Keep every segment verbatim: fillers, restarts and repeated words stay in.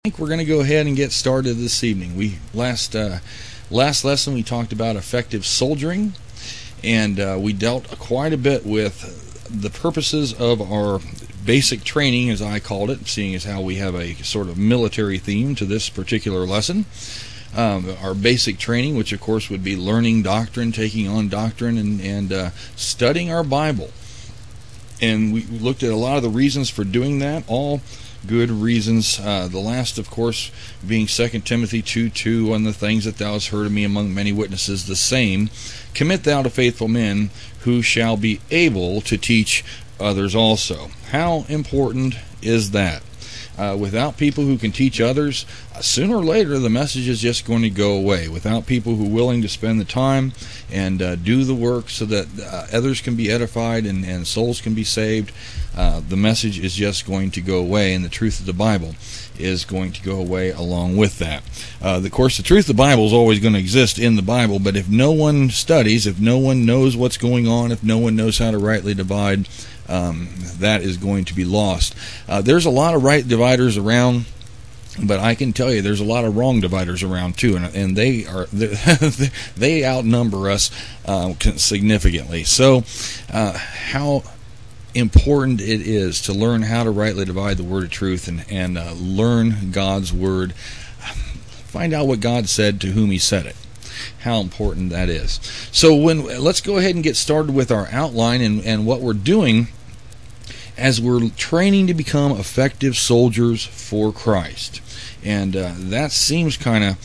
I think we're going to go ahead and get started this evening. We last uh, last lesson we talked about effective soldiering, and uh, we dealt quite a bit with the purposes of our basic training, as I called it, seeing as how we have a sort of military theme to this particular lesson. Um, our basic training, which of course would be learning doctrine, taking on doctrine, and, and uh, studying our Bible. And we looked at a lot of the reasons for doing that, all good reasons. Uh, the last, of course, being Second Timothy two two, on the things that thou hast heard of me among many witnesses, the same commit thou to faithful men, who shall be able to teach others also. How important is that? Uh, without people who can teach others, uh, sooner or later the message is just going to go away. Without people who are willing to spend the time and uh, do the work so that uh, others can be edified and, and souls can be saved, uh, the message is just going to go away, and the truth of the Bible is going to go away along with that. Uh, of course, the truth of the Bible is always going to exist in the Bible, but if no one studies, if no one knows what's going on, if no one knows how to rightly divide, Um, that is going to be lost. Uh, there's a lot of right dividers around, but I can tell you there's a lot of wrong dividers around too, and, and they are they outnumber us uh, significantly. So, uh, how important it is to learn how to rightly divide the word of truth and and uh, learn God's word. Find out what God said to whom He said it. How important that is. So when let's go ahead and get started with our outline and, and what we're doing as we're training to become effective soldiers for Christ. And uh, that seems kind of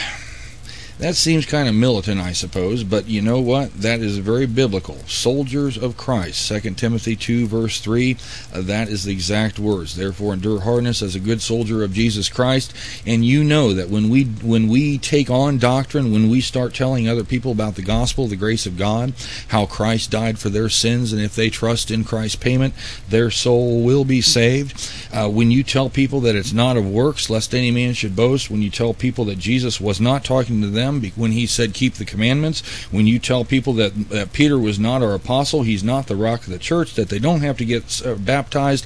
that seems kind of militant, I suppose, but you know what? That is very biblical. Soldiers of Christ. Second Timothy two, verse three, uh, that is the exact words. Therefore, endure hardness as a good soldier of Jesus Christ. And you know that when we when we take on doctrine, when we start telling other people about the gospel, the grace of God, how Christ died for their sins, and if they trust in Christ's payment, their soul will be saved. Uh, when you tell people that it's not of works, lest any man should boast, when you tell people that Jesus was not talking to them when He said keep the commandments, when you tell people that, that Peter was not our apostle, he's not the rock of the church, that they don't have to get uh, baptized,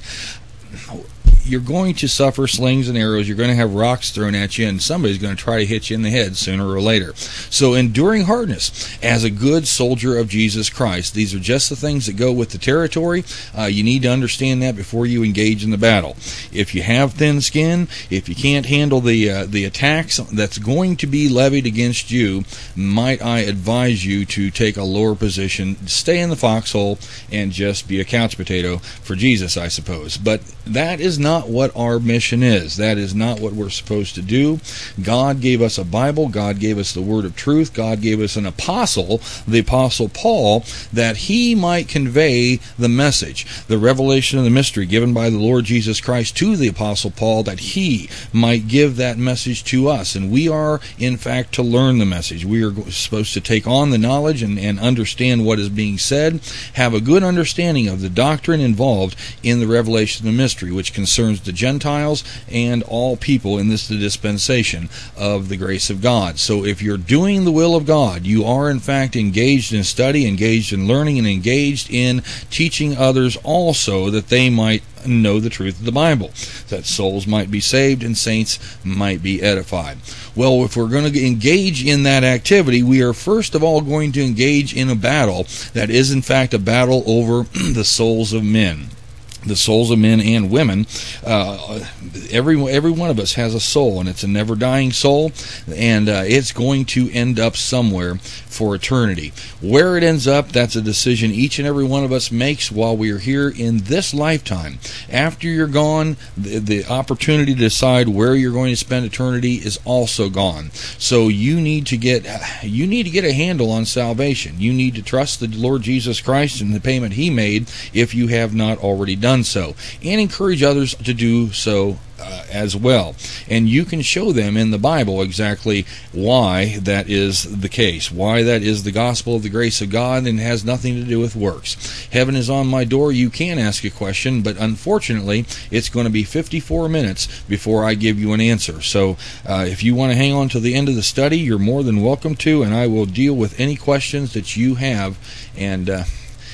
you're going to suffer slings and arrows. You're going to have rocks thrown at you, and somebody's going to try to hit you in the head sooner or later. So enduring hardness as a good soldier of Jesus Christ. These are just the things that go with the territory. Uh, you need to understand that before you engage in the battle. If you have thin skin, if you can't handle the uh, the attacks that's going to be levied against you, might I advise you to take a lower position, stay in the foxhole, and just be a couch potato for Jesus, I suppose. But that is not what our mission is. That is not what we're supposed to do. God gave us a Bible. God gave us the word of truth. God gave us an apostle, the Apostle Paul, that he might convey the message, the revelation of the mystery given by the Lord Jesus Christ to the Apostle Paul, that he might give that message to us. And we are, in fact, to learn the message. We are supposed to take on the knowledge and, and understand what is being said, have a good understanding of the doctrine involved in the revelation of the mystery, which concerns the Gentiles and all people in this dispensation of the grace of God. So if you're doing the will of God, you are in fact engaged in study, engaged in learning, and engaged in teaching others also, that they might know the truth of the Bible, that souls might be saved and saints might be edified. Well, if we're going to engage in that activity, we are first of all going to engage in a battle that is in fact a battle over the souls of men. The souls of men and women. Uh, every every one of us has a soul, and it's a never-dying soul, and uh, it's going to end up somewhere for eternity. Where it ends up, that's a decision each and every one of us makes while we are here in this lifetime. After you're gone, the, the opportunity to decide where you're going to spend eternity is also gone. So you need to get you need to get a handle on salvation. You need to trust the Lord Jesus Christ and the payment He made, if you have not already done so, and encourage others to do so uh, as well. And you can show them in the Bible exactly why that is the case, why that is the gospel of the grace of God and has nothing to do with works. Heaven is on my door. You can ask a question, but unfortunately it's going to be fifty-four minutes before I give you an answer. So uh, if you want to hang on to the end of the study, you're more than welcome to, and I will deal with any questions that you have. And uh,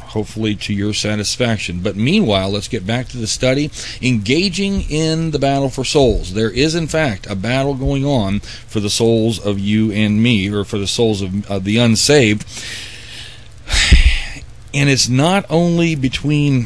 hopefully to your satisfaction. But meanwhile, let's get back to the study. Engaging in the battle for souls. There is, in fact, a battle going on for the souls of you and me, or for the souls of, of the unsaved. And it's not only between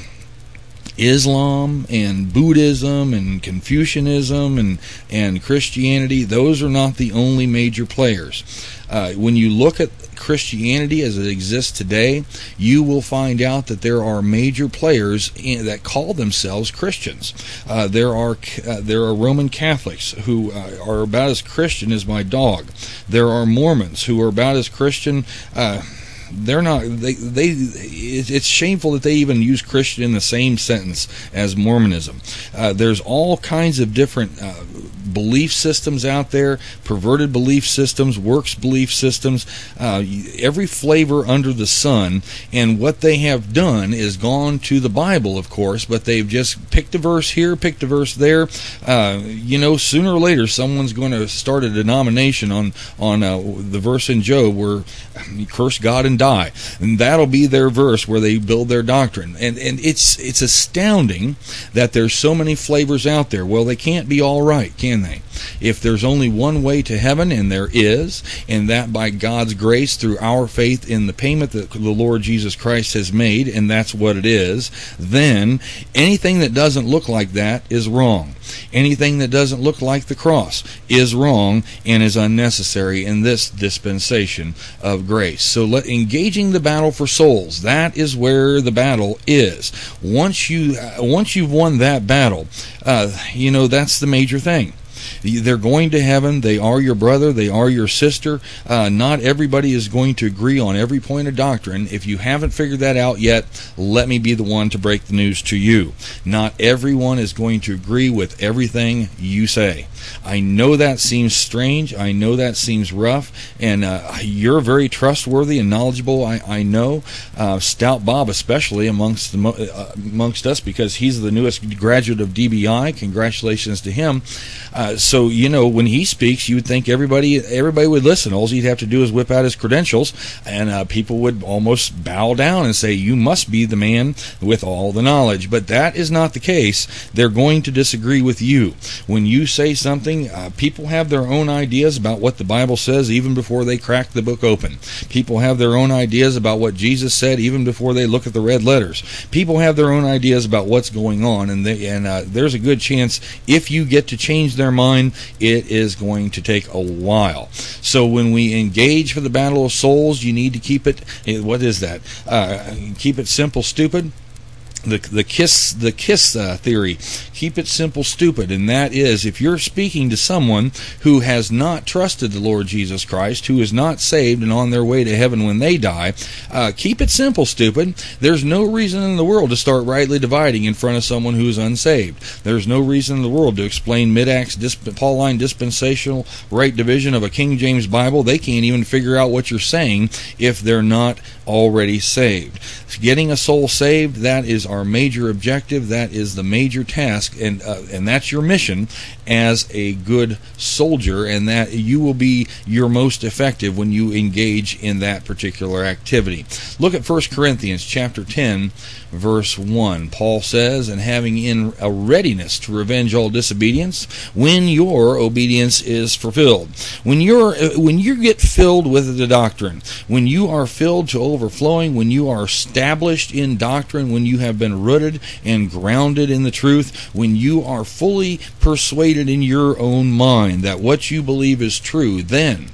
Islam and Buddhism and Confucianism and, and Christianity. Those are not the only major players. Uh, when you look at Christianity as it exists today, you will find out that there are major players in, that call themselves Christians. Uh, there are uh, there are Roman Catholics who uh, are about as Christian as my dog. There are Mormons who are about as Christian. Uh, They're not. They. They. It's shameful that they even use Christian in the same sentence as Mormonism. Uh, there's all kinds of different uh, belief systems out there, perverted belief systems, works belief systems, uh, every flavor under the sun. And what they have done is gone to the Bible, of course, but they've just picked a verse here, picked a verse there. Uh, you know, sooner or later, someone's going to start a denomination on on uh, the verse in Job where you curse God and die, and that'll be their verse where they build their doctrine. And and it's it's astounding that there's so many flavors out there. Well, they can't be all right, can they? If there's only one way to heaven, and there is, and that by God's grace through our faith in the payment that the Lord Jesus Christ has made, and that's what it is, then anything that doesn't look like that is wrong. Anything that doesn't look like the cross is wrong and is unnecessary in this dispensation of grace. So let, engaging the battle for souls, that is where the battle is. Once you uh, once you've won that battle, uh, you know, that's the major thing. They're going to heaven. They are your brother. They are your sister. Uh, not everybody is going to agree on every point of doctrine. If you haven't figured that out yet, let me be the one to break the news to you. Not everyone is going to agree with everything you say. I know that seems strange. I know that seems rough. And uh, you're very trustworthy and knowledgeable, I, I know. Uh, Stout Bob especially amongst, the, uh, amongst us, because he's the newest graduate of D B I. Congratulations to him. Uh, so, you know, when he speaks, you would think everybody everybody would listen. All he'd have to do is whip out his credentials, and uh, people would almost bow down and say, you must be the man with all the knowledge. But that is not the case. They're going to disagree with you. When you say something, uh, people have their own ideas about what the Bible says even before they crack the book open. People have their own ideas about what Jesus said even before they look at the red letters. People have their own ideas about what's going on, and, they, and uh, there's a good chance if you get to change their mind, it is going to take a while. So when we engage for the battle of souls, you need to keep it, what is that? Uh, keep it simple, stupid. The the kiss the kiss uh, theory. Keep it simple, stupid, and that is, if you're speaking to someone who has not trusted the Lord Jesus Christ, who is not saved and on their way to heaven when they die, uh, keep it simple, stupid. There's no reason in the world to start rightly dividing in front of someone who is unsaved. There's no reason in the world to explain mid-acts disp- Pauline dispensational right division of a King James Bible. They can't even figure out what you're saying if they're not already saved. Getting a soul saved, that is our major objective. That is the major task, and uh, and that's your mission as a good soldier, and that you will be your most effective when you engage in that particular activity. Look at First Corinthians chapter ten, verse one. Paul says, and having in a readiness to revenge all disobedience when your obedience is fulfilled. When you're when you get filled with the doctrine, when you are filled to overflowing, when you are established in doctrine, when you have been rooted and grounded in the truth, when you are fully persuaded in your own mind that what you believe is true, then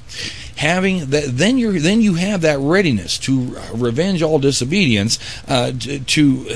having that, then you then you have that readiness to revenge all disobedience, uh, to, to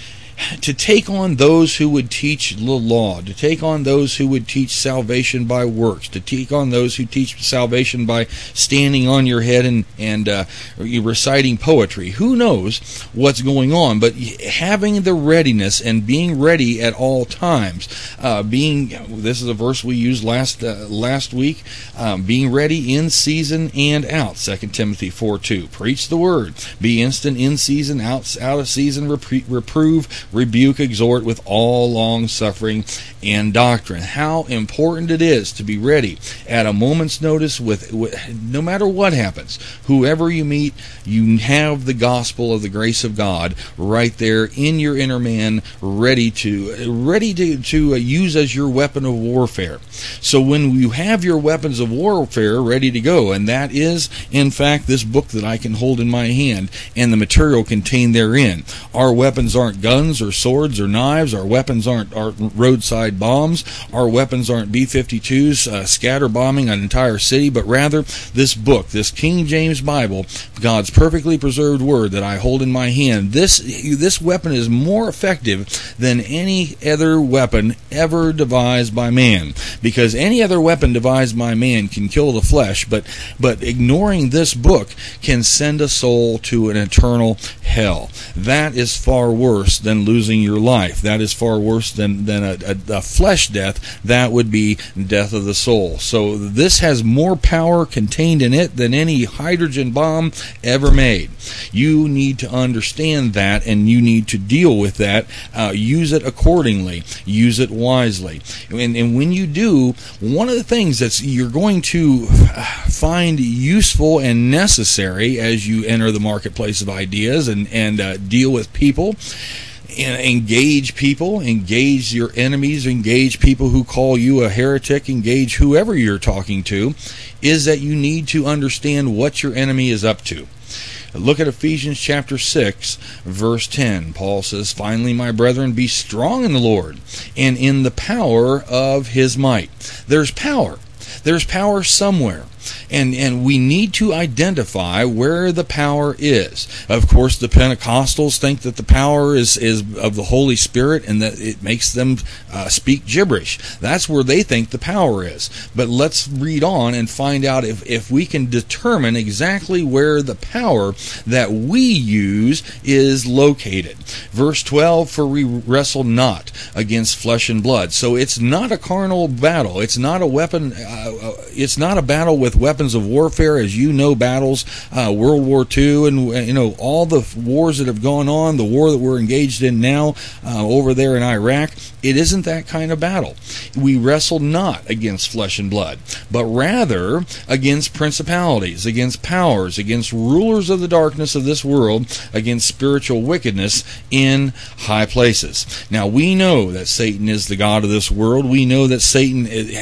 to take on those who would teach the law, to take on those who would teach salvation by works, to take on those who teach salvation by standing on your head and, and uh, reciting poetry. Who knows what's going on, but having the readiness and being ready at all times, uh, being, this is a verse we used last uh, last week, um, being ready in season and out, Second Timothy four two. Preach the word, be instant in season, out, out of season, repre- reprove, rebuke, exhort with all long suffering and doctrine. How important it is to be ready at a moment's notice with, with no matter what happens. Whoever you meet, you have the gospel of the grace of God right there in your inner man, ready to ready to, to uh, use as your weapon of warfare. So when you have your weapons of warfare ready to go, and that is, in fact, this book that I can hold in my hand and the material contained therein. Our weapons aren't guns or swords or knives. Our weapons aren't, aren't roadside bombs. Our weapons aren't B fifty-twos uh, scatter bombing an entire city, but rather this book, this King James Bible, God's perfectly preserved word that I hold in my hand. This this weapon is more effective than any other weapon ever devised by man, because any other weapon devised by man can kill the flesh, but but ignoring this book can send a soul to an eternal hell. That is far worse than losing your life. That is far worse than, than a, a, a flesh death. That would be death of the soul. So this has more power contained in it than any hydrogen bomb ever made. You need to understand that, and you need to deal with that. Uh, use it accordingly. Use it wisely. And, and when you do, one of the things that you're going to find useful and necessary as you enter the marketplace of ideas and, and uh, deal with people, engage people, engage your enemies, engage people who call you a heretic, engage whoever you're talking to, is that you need to understand what your enemy is up to. Look at Ephesians chapter six, verse ten. Paul says, "Finally, my brethren, be strong in the Lord and in the power of his might." There's power. There's power somewhere. And and we need to identify where the power is. Of course, the Pentecostals think that the power is, is of the Holy Spirit and that it makes them uh, speak gibberish. That's where they think the power is. But let's read on and find out if, if we can determine exactly where the power that we use is located. Verse twelve, "For we wrestle not against flesh and blood." So it's not a carnal battle. It's not a weapon. Uh, it's not a battle with weapons of warfare, as you know, battles, uh, World War Two, and you know all the wars that have gone on, the war that we're engaged in now uh, over there in Iraq. It isn't that kind of battle. We wrestle not against flesh and blood, but rather against principalities, against powers, against rulers of the darkness of this world, against spiritual wickedness in high places. Now, we know that Satan is the god of this world. We know that Satan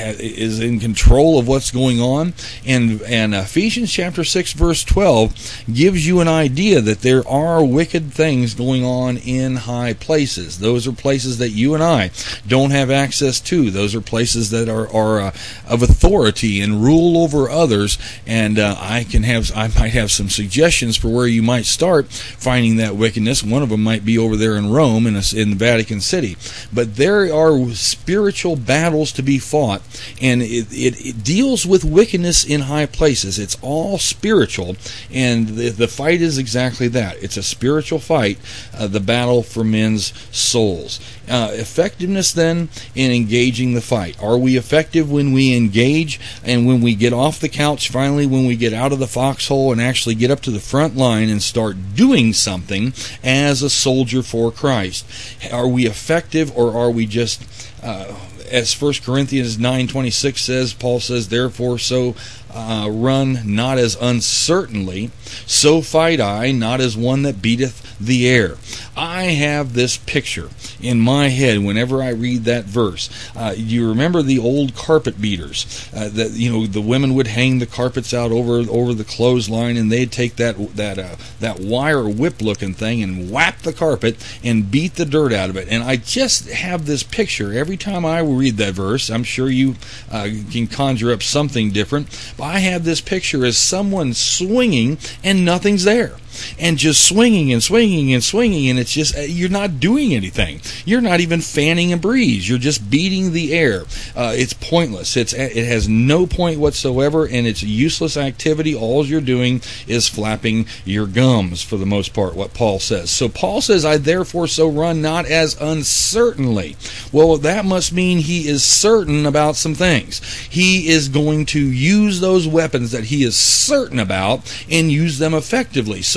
is in control of what's going on. And, and Ephesians chapter six, verse twelve gives you an idea that there are wicked things going on in high places. Those are places that you and I don't have access to. Those are places that are, are uh, of authority and rule over others. And uh, I can have, I might have some suggestions for where you might start finding that wickedness. One of them might be over there in Rome, in, a, in the Vatican City. But there are spiritual battles to be fought, and it, it, it deals with wickedness in high places. It's all spiritual, and the, the fight is exactly that. It's a spiritual fight, uh, the battle for men's souls. Uh, effectiveness then in engaging the fight. Are we effective when we engage and when we get off the couch, finally when we get out of the foxhole and actually get up to the front line and start doing something as a soldier for Christ? Are we effective, or are we just uh, as First Corinthians nine twenty-six says, Paul says, "Therefore so uh, run not as uncertainly, so fight I, not as one that beateth the air." I have this picture in my head whenever I read that verse. Uh, you remember the old carpet beaters? Uh, that you know the women would hang the carpets out over over the clothesline, and they'd take that that uh, that wire whip looking thing and whap the carpet and beat the dirt out of it. And I just have this picture every time I read that verse. I'm sure you uh, can conjure up something different, but I have this picture as someone swinging and nothing's there. And just swinging and swinging and swinging, and it's just, you're not doing anything. You're not even fanning a breeze. You're just beating the air. Uh, it's pointless. It's It has no point whatsoever, and it's a useless activity. All you're doing is flapping your gums, for the most part, what Paul says. So Paul says, "I therefore so run not as uncertainly." Well, that must mean he is certain about some things. He is going to use those weapons that he is certain about and use them effectively. So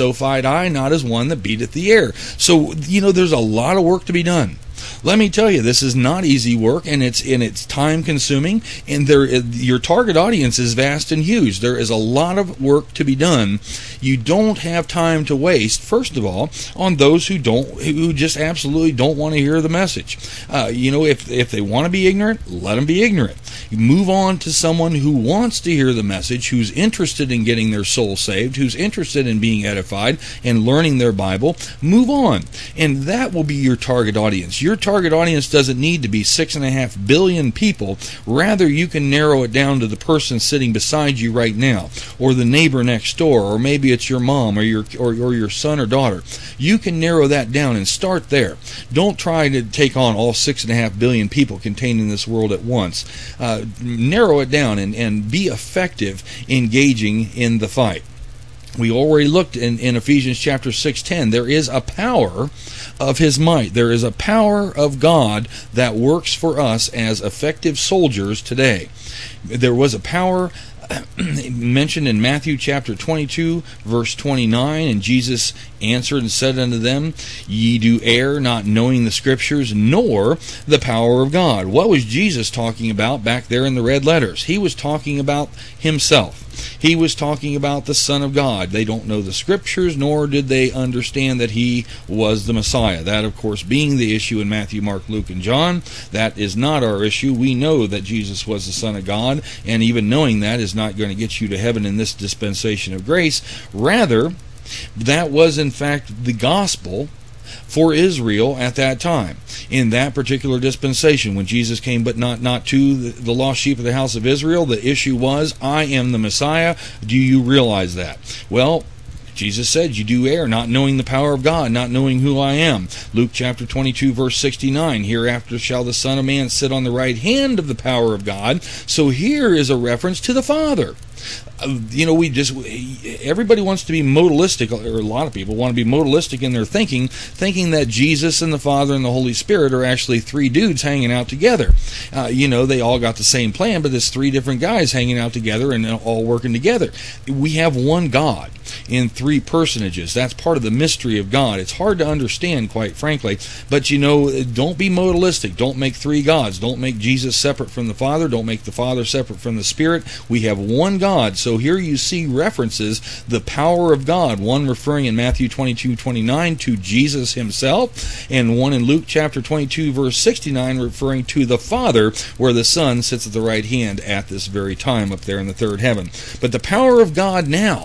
so fight I, not as one that beateth the air. So, you know, there's a lot of work to be done. Let me tell you, this is not easy work, and it's and it's time consuming, and there your target audience is vast and huge. There is a lot of work to be done. You don't have time to waste, first of all, on those who don't who just absolutely don't want to hear the message. Uh, you know, if if they want to be ignorant, let them be ignorant. You move on to someone who wants to hear the message, who's interested in getting their soul saved, who's interested in being edified and learning their Bible. Move on, and that will be your target audience. Your target audience doesn't need to be six and a half billion people. Rather, you can narrow it down to the person sitting beside you right now, or the neighbor next door, or maybe it's your mom or your or, or your son or daughter. You can narrow that down and start there. Don't try to take on all six and a half billion people contained in this world at once. Uh, narrow it down and, and be effective engaging in the fight. We already looked in, in Ephesians chapter six ten. There is a power of His might. There is a power of God that works for us as effective soldiers today. There was a power mentioned in Matthew chapter twenty-two, verse twenty-nine, and Jesus answered and said unto them, Ye do err, not knowing the Scriptures, nor the power of God. What was Jesus talking about back there in the red letters? He was talking about Himself. He was talking about the Son of God. They don't know the Scriptures, nor did they understand that He was the Messiah. That, of course, being the issue in Matthew, Mark, Luke, and John. That is not our issue. We know that Jesus was the Son of God, and even knowing that is not going to get you to heaven in this dispensation of grace. Rather, that was, in fact, the gospel for Israel at that time, in that particular dispensation, when Jesus came, but not, not to the, the lost sheep of the house of Israel. The issue was, I am the Messiah. Do you realize that? Well, Jesus said, you do err, not knowing the power of God, not knowing who I am. Luke chapter twenty-two, verse sixty-nine, hereafter shall the Son of Man sit on the right hand of the power of God. So here is a reference to the Father. Uh, you know, we just, everybody wants to be modalistic, or a lot of people want to be modalistic in their thinking, thinking that Jesus and the Father and the Holy Spirit are actually three dudes hanging out together. Uh, you know, they all got the same plan, but there's three different guys hanging out together and all working together. We have one God in three personages. That's part of the mystery of God. It's hard to understand, quite frankly, but you know, don't be modalistic. Don't make three gods. Don't make Jesus separate from the Father. Don't make the Father separate from the Spirit. We have one God. So here you see references, the power of God, one referring in Matthew twenty-two, twenty-nine to Jesus Himself, and one in Luke chapter twenty-two, verse sixty-nine, referring to the Father, where the Son sits at the right hand at this very time up there in the third heaven. But the power of God now,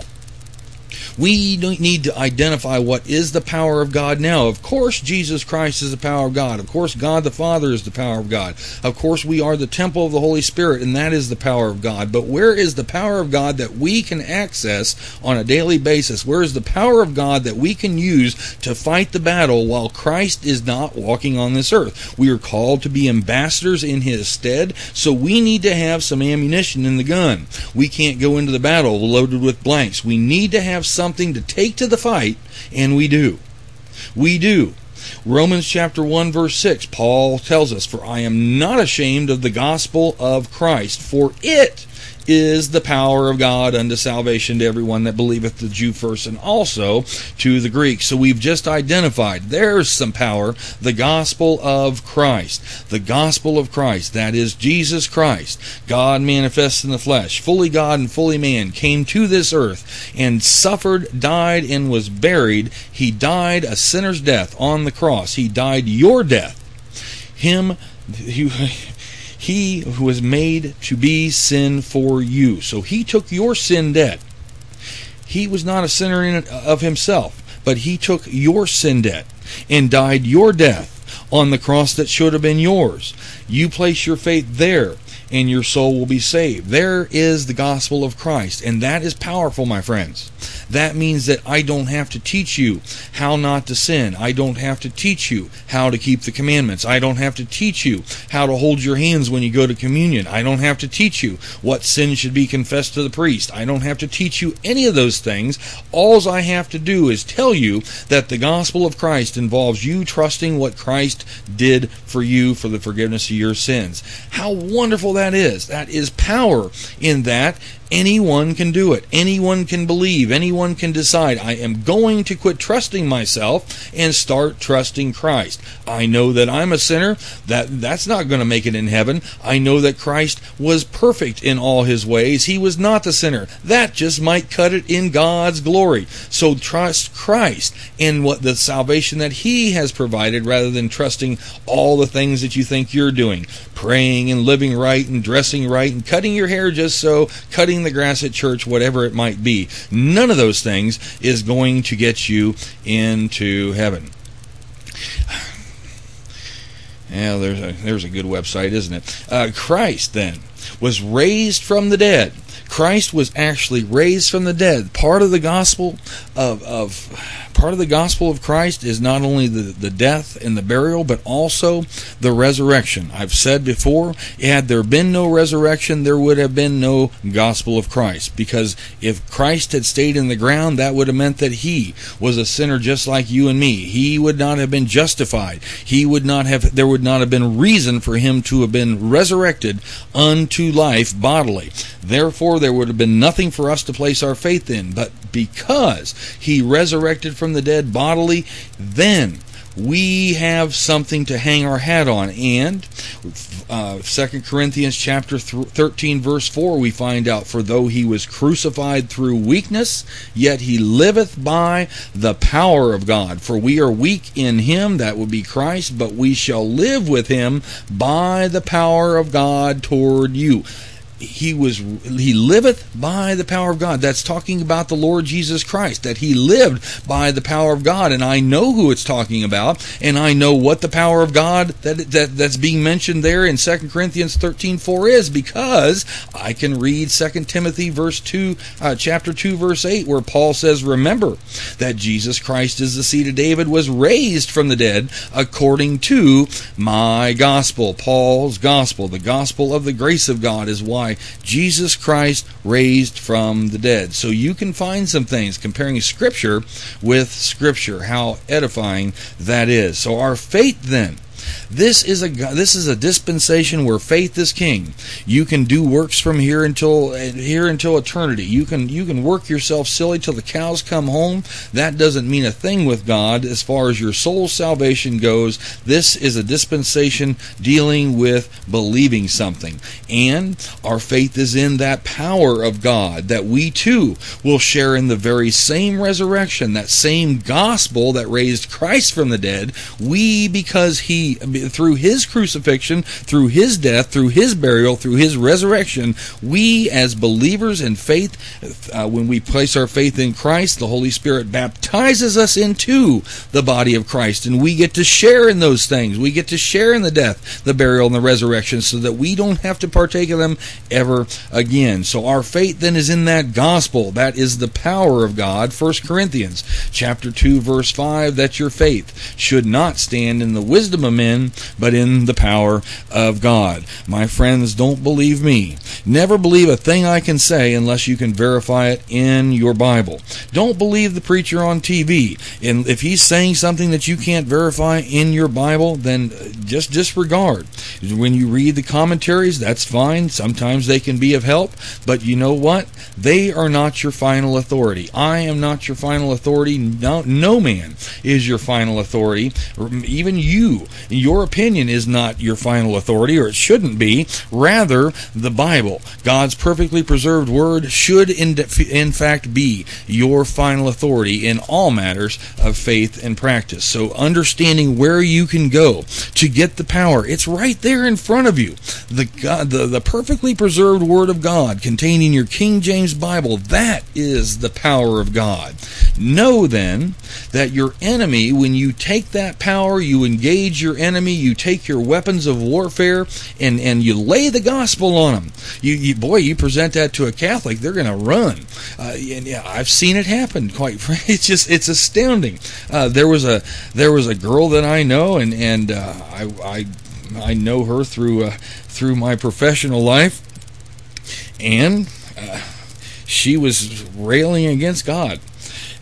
we need to identify what is the power of God now. Of course, Jesus Christ is the power of God. Of course, God the Father is the power of God. Of course, we are the temple of the Holy Spirit, and that is the power of God. But where is the power of God that we can access on a daily basis? Where is the power of God that we can use to fight the battle while Christ is not walking on this earth? We are called to be ambassadors in His stead, so we need to have some ammunition in the gun. We can't go into the battle loaded with blanks. We need to have some something to take to the fight, and we do. We do. Romans chapter one, verse six, Paul tells us, For I am not ashamed of the gospel of Christ, for it is the power of God unto salvation to everyone that believeth, the Jew first, and also to the Greek. So we've just identified, there's some power, the gospel of Christ. The gospel of Christ, that is Jesus Christ, God manifest in the flesh, fully God and fully man, came to this earth and suffered, died, and was buried. He died a sinner's death on the cross. He died your death. Him, he... He who was made to be sin for you. So He took your sin debt. He was not a sinner in of Himself, but He took your sin debt and died your death on the cross that should have been yours. You place your faith there, and your soul will be saved. There is the gospel of Christ, and that is powerful, my friends. That means that I don't have to teach you how not to sin. I don't have to teach you how to keep the commandments. I don't have to teach you how to hold your hands when you go to communion. I don't have to teach you what sin should be confessed to the priest. I don't have to teach you any of those things. All I have to do is tell you that the gospel of Christ involves you trusting what Christ did for you for the forgiveness of your sins. How wonderful that is. That is power in that. Anyone can do it. Anyone can believe. Anyone can decide, I am going to quit trusting myself and start trusting Christ. I know that I'm a sinner. That that's not going to make it in heaven. I know that Christ was perfect in all his ways. He was not the sinner. That just might cut it in God's glory. So trust Christ and what the salvation that he has provided, rather than trusting all the things that you think you're doing. Praying and living right and dressing right and cutting your hair just so, cutting the grass at church, whatever it might be. None of those things is going to get you into heaven. Yeah, there's a, there's a good website, isn't it? Uh, Christ, then, was raised from the dead. Christ was actually raised from the dead. Part of the gospel of, of part of the gospel of Christ is not only the, the death and the burial, but also the resurrection. I've said before, had there been no resurrection, there would have been no gospel of Christ. Because if Christ had stayed in the ground, that would have meant that he was a sinner just like you and me. He would not have been justified. He would not have. There would not have been reason for him to have been resurrected unto life bodily. Therefore, there would have been nothing for us to place our faith in. But because he resurrected from the dead bodily, then we have something to hang our hat on. And uh, Second Corinthians chapter thirteen, verse four, we find out, for though he was crucified through weakness, yet he liveth by the power of God. For we are weak in him, that would be Christ, but we shall live with him by the power of God toward you. He was he liveth by the power of God. That's talking about the Lord Jesus Christ, that he lived by the power of God. And I know who it's talking about, and I know what the power of God that, that that's being mentioned there in Second Corinthians thirteen four is, because I can read Second Timothy verse two, uh, chapter two, verse eight, where Paul says, remember that Jesus Christ is the seed of David, was raised from the dead according to my gospel. Paul's gospel, the gospel of the grace of God, is why Jesus Christ raised from the dead. So you can find some things comparing Scripture with Scripture, how edifying that is. So our faith then, This is a this is a dispensation where faith is king. You can do works from here until here until eternity. You can you can work yourself silly till the cows come home. That doesn't mean a thing with God as far as your soul's salvation goes. This is a dispensation dealing with believing something, and our faith is in that power of God, that we too will share in the very same resurrection, that same gospel that raised Christ from the dead. We, because he through his crucifixion, through his death, through his burial, through his resurrection, we as believers in faith, uh, when we place our faith in Christ, the Holy Spirit baptizes us into the body of Christ, and we get to share in those things. We get to share in the death, the burial, and the resurrection, so that we don't have to partake of them ever again. So our faith then is in that gospel. That is the power of God. First Corinthians chapter two, verse five, that your faith should not stand in the wisdom of men, but in the power of God. My friends, don't believe me. Never believe a thing I can say unless you can verify it in your Bible. Don't believe the preacher on T V. And if he's saying something that you can't verify in your Bible, then just disregard. When you read the commentaries, that's fine. Sometimes they can be of help, but you know what? They are not your final authority. I am not your final authority. No, no man is your final authority. Even you, your opinion is not your final authority, or it shouldn't be. Rather, the Bible, God's perfectly preserved word, should in, in fact be your final authority in all matters of faith and practice. So understanding where you can go to get the power, it's right there in front of you. The, God, the, the perfectly preserved word of God contained in your King James Bible, that is the power of God. Know then that your enemy, when you take that power, you engage your enemy, you take your weapons of warfare, and, and you lay the gospel on them. You, you boy, you present that to a Catholic, they're going to run. Uh, and yeah, I've seen it happen. Quite frankly, it's just it's astounding. Uh, there was a there was a girl that I know, and and uh, I I I know her through uh, through my professional life, and uh, she was railing against God.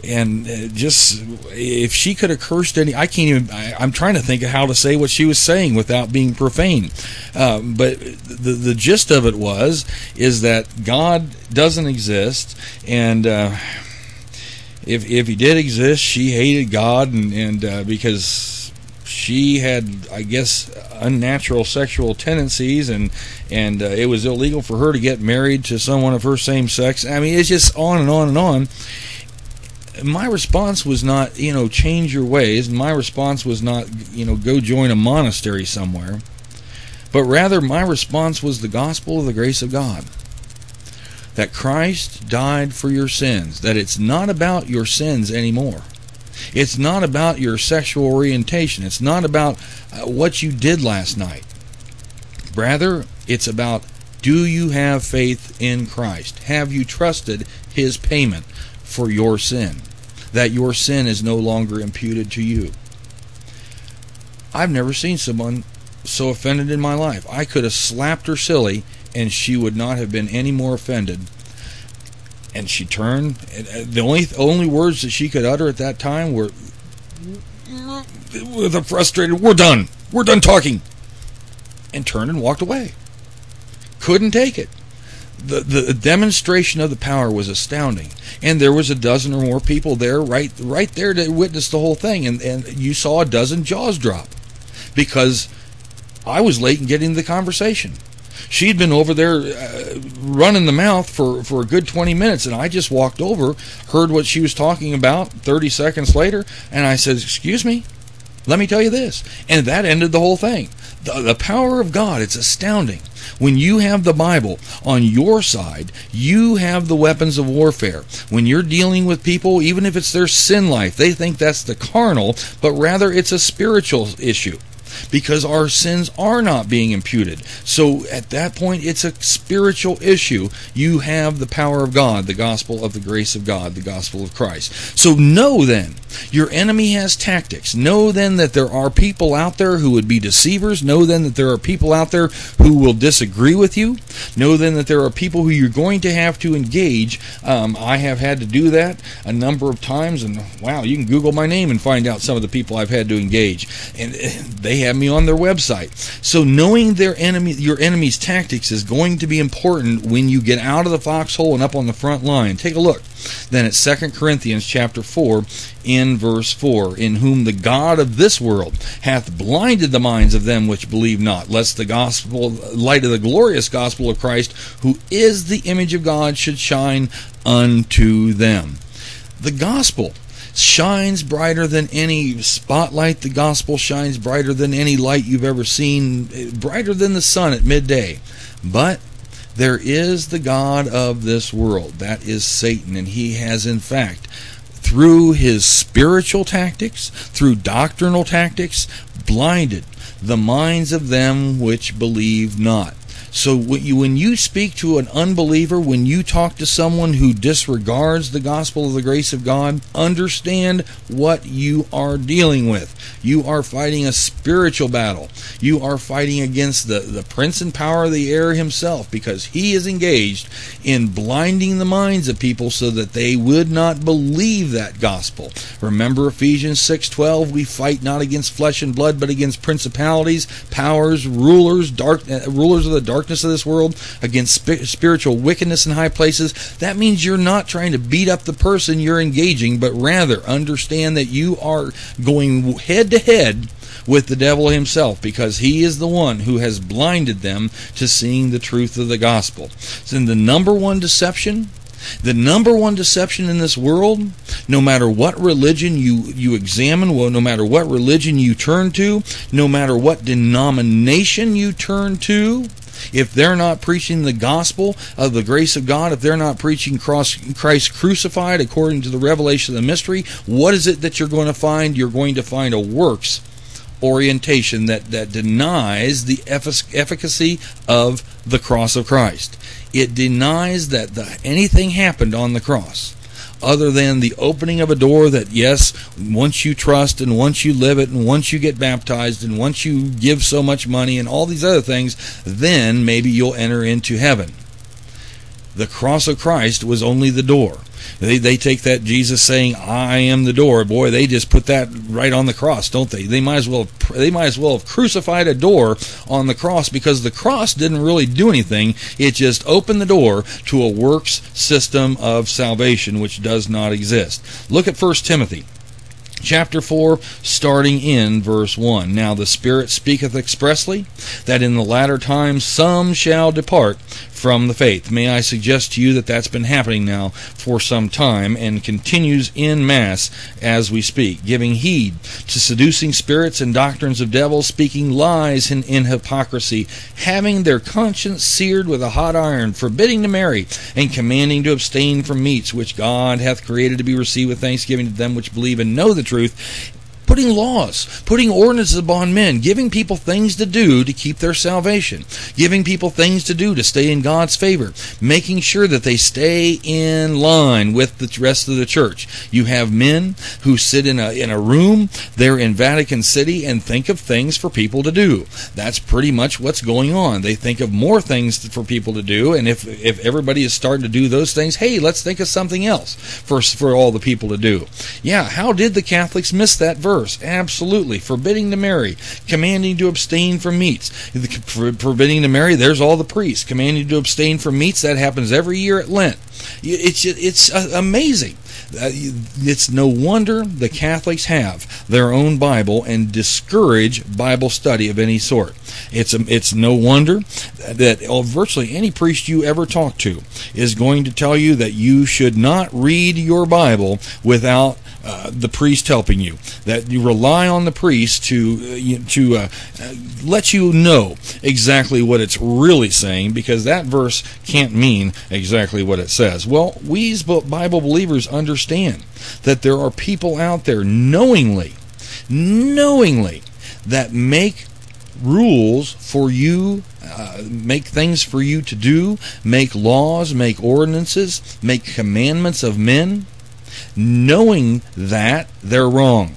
And just, if she could have cursed any, I can't even, I, I'm trying to think of how to say what she was saying without being profane. Uh, but the, the gist of it was, is that God doesn't exist, and uh, if if he did exist, she hated God, and, and uh, because she had, I guess, unnatural sexual tendencies, and and uh, it was illegal for her to get married to someone of her same sex. I mean, it's just on and on and on. My response was not, you know, change your ways. My response was not, you know, go join a monastery somewhere. But rather, my response was the gospel of the grace of God. That Christ died for your sins. That it's not about your sins anymore. It's not about your sexual orientation. It's not about uh, what you did last night. Rather, it's about, do you have faith in Christ? Have you trusted his payment for your sin, that your sin is no longer imputed to you? I've never seen someone so offended in my life. I could have slapped her silly and she would not have been any more offended. And she turned, and the only only words that she could utter at that time were, with a frustrated, we're done, we're done talking, and turned and walked away. Couldn't take it. The, the demonstration of the power was astounding, and there was a dozen or more people there, right, right there to witness the whole thing, and, and you saw a dozen jaws drop, because I was late in getting the conversation. She'd been over there uh, running the mouth for, for a good twenty minutes, and I just walked over, heard what she was talking about thirty seconds later, and I said, excuse me, let me tell you this, and that ended the whole thing. The, the power of God, it's astounding. When you have the Bible on your side, you have the weapons of warfare. When you're dealing with people, even if it's their sin life, they think that's the carnal, but rather it's a spiritual issue, because our sins are not being imputed. So at that point, it's a spiritual issue. You have the power of God, the gospel of the grace of God, the gospel of Christ. So know then, your enemy has tactics. Know then that there are people out there who would be deceivers. Know then that there are people out there who will disagree with you. Know then that there are people who you're going to have to engage. Um, I have had to do that a number of times, and wow, you can Google my name and find out some of the people I've had to engage. And they have me on their website. So knowing their enemy, your enemy's tactics is going to be important when you get out of the foxhole and up on the front line. Take a look then at Second Corinthians chapter four in verse four, in whom the God of this world hath blinded the minds of them which believe not, lest the gospel, light of the glorious gospel of Christ, who is the image of God, should shine unto them. The gospel shines brighter than any spotlight. The gospel shines brighter than any light you've ever seen, brighter than the sun at midday. But there is the god of this world, that is Satan, and he has in fact, through his spiritual tactics, through doctrinal tactics, blinded the minds of them which believe not. So when you speak to an unbeliever, when you talk to someone who disregards the gospel of the grace of God, understand what you are dealing with. You are fighting a spiritual battle. You are fighting against the, the prince and power of the air himself, because he is engaged in blinding the minds of people so that they would not believe that gospel. Remember Ephesians six twelve, we fight not against flesh and blood, but against principalities, powers, rulers, dark uh, rulers of the dark darkness of this world, against sp- spiritual wickedness in high places. That means you're not trying to beat up the person you're engaging, but rather understand that you are going head to head with the devil himself, because he is the one who has blinded them to seeing the truth of the gospel. So the number one deception The number one deception in this world, no matter what religion you, you examine, well, no matter what religion you turn to, no matter what denomination you turn to, if they're not preaching the gospel of the grace of God, if they're not preaching Christ crucified according to the revelation of the mystery, what is it that you're going to find? You're going to find a works orientation that, that denies the efficacy of the cross of Christ. It denies that the, anything happened on the cross other than the opening of a door that, yes, once you trust and once you live it and once you get baptized and once you give so much money and all these other things, then maybe you'll enter into heaven. The cross of Christ was only the door. They they take that Jesus saying, "I am the door." Boy, they just put that right on the cross, don't they? They might as well they might as well have crucified a door on the cross, because the cross didn't really do anything. It just opened the door to a works system of salvation which does not exist. Look at First Timothy chapter four, starting in verse one. "Now the Spirit speaketh expressly, that in the latter times some shall depart from the faith." May I suggest to you that that's been happening now for some time, and continues in mass as we speak, "giving heed to seducing spirits and doctrines of devils, speaking lies in, in hypocrisy, having their conscience seared with a hot iron, forbidding to marry, and commanding to abstain from meats, which God hath created to be received with thanksgiving to them which believe and know the truth." Putting laws, putting ordinances upon men, giving people things to do to keep their salvation, giving people things to do to stay in God's favor, making sure that they stay in line with the rest of the church. You have men who sit in a in a room, they're in Vatican City, and think of things for people to do. That's pretty much what's going on. They think of more things for people to do, and if if everybody is starting to do those things, hey, let's think of something else for, for all the people to do. Yeah, how did the Catholics miss that verse? Absolutely. Forbidding to marry, commanding to abstain from meats. Forbidding to marry, there's all the priests. Commanding to abstain from meats, that happens every year at Lent. It's it's amazing. It's no wonder the Catholics have their own Bible and discourage Bible study of any sort. It's it's no wonder that virtually any priest you ever talk to is going to tell you that you should not read your Bible without Uh, the priest helping you, that you rely on the priest to uh, to uh, let you know exactly what it's really saying, because that verse can't mean exactly what it says. Well, we as Bible believers understand that there are people out there knowingly, knowingly that make rules for you, uh, make things for you to do, make laws, make ordinances, make commandments of men, knowing that they're wrong.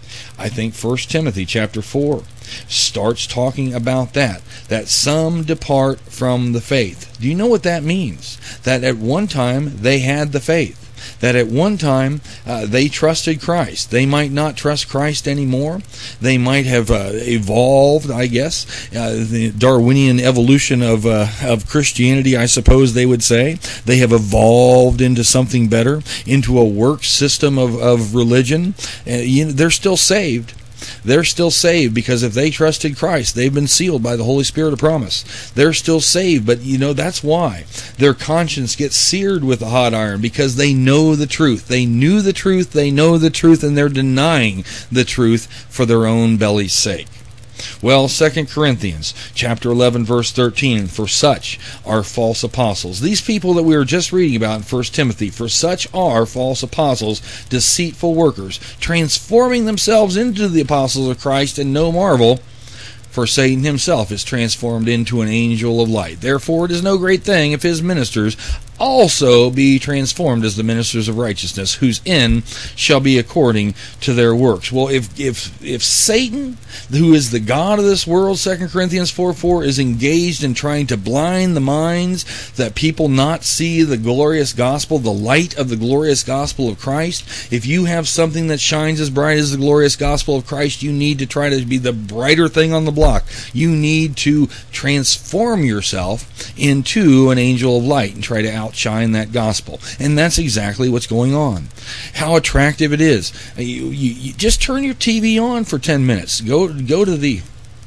I think First Timothy chapter four starts talking about that, that some depart from the faith. Do you know what that means? That at one time they had the faith. That at one time uh, they trusted Christ. They might not trust Christ anymore. They might have uh, evolved, I guess, uh, the Darwinian evolution of uh, of Christianity, I suppose they would say. They have evolved into something better, into a work system of, of religion. Uh, you know, they're still saved. They're still saved because if they trusted Christ, they've been sealed by the Holy Spirit of promise. They're still saved, but you know, that's why their conscience gets seared with a hot iron, because they know the truth. They knew the truth, they know the truth, and they're denying the truth for their own belly's sake. Well, Second Corinthians chapter eleven, verse thirteen, "For such are false apostles." These people that we were just reading about in First Timothy, "For such are false apostles, deceitful workers, transforming themselves into the apostles of Christ, and no marvel, for Satan himself is transformed into an angel of light. Therefore it is no great thing if his ministers also be transformed as the ministers of righteousness, whose end shall be according to their works." Well, if if if Satan, who is the god of this world, Second Corinthians four four, is engaged in trying to blind the minds that people not see the glorious gospel, the light of the glorious gospel of Christ, if you have something that shines as bright as the glorious gospel of Christ, you need to try to be the brighter thing on the block. You need to transform yourself into an angel of light and try to outshine that gospel. And that's exactly what's going on. How attractive it is. You, you, you just turn your T V on for ten minutes. Go go to the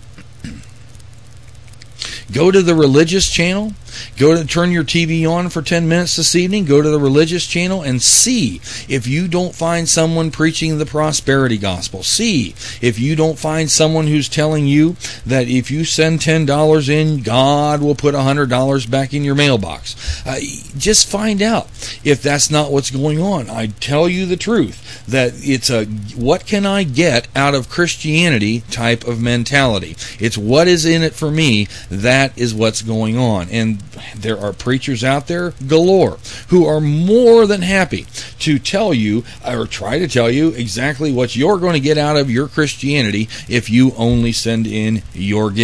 go to the religious channel. Go to turn your T V on for ten minutes this evening. Go to the religious channel and see if you don't find someone preaching the prosperity gospel. See if you don't find someone who's telling you that if you send ten dollars in, God will put one hundred dollars back in your mailbox. Uh, just find out if that's not what's going on. I tell you the truth, that it's a what can I get out of Christianity type of mentality. It's what is in it for me. That is what's going on. And there are preachers out there galore who are more than happy to tell you, or try to tell you, exactly what you're going to get out of your Christianity if you only send in your gift.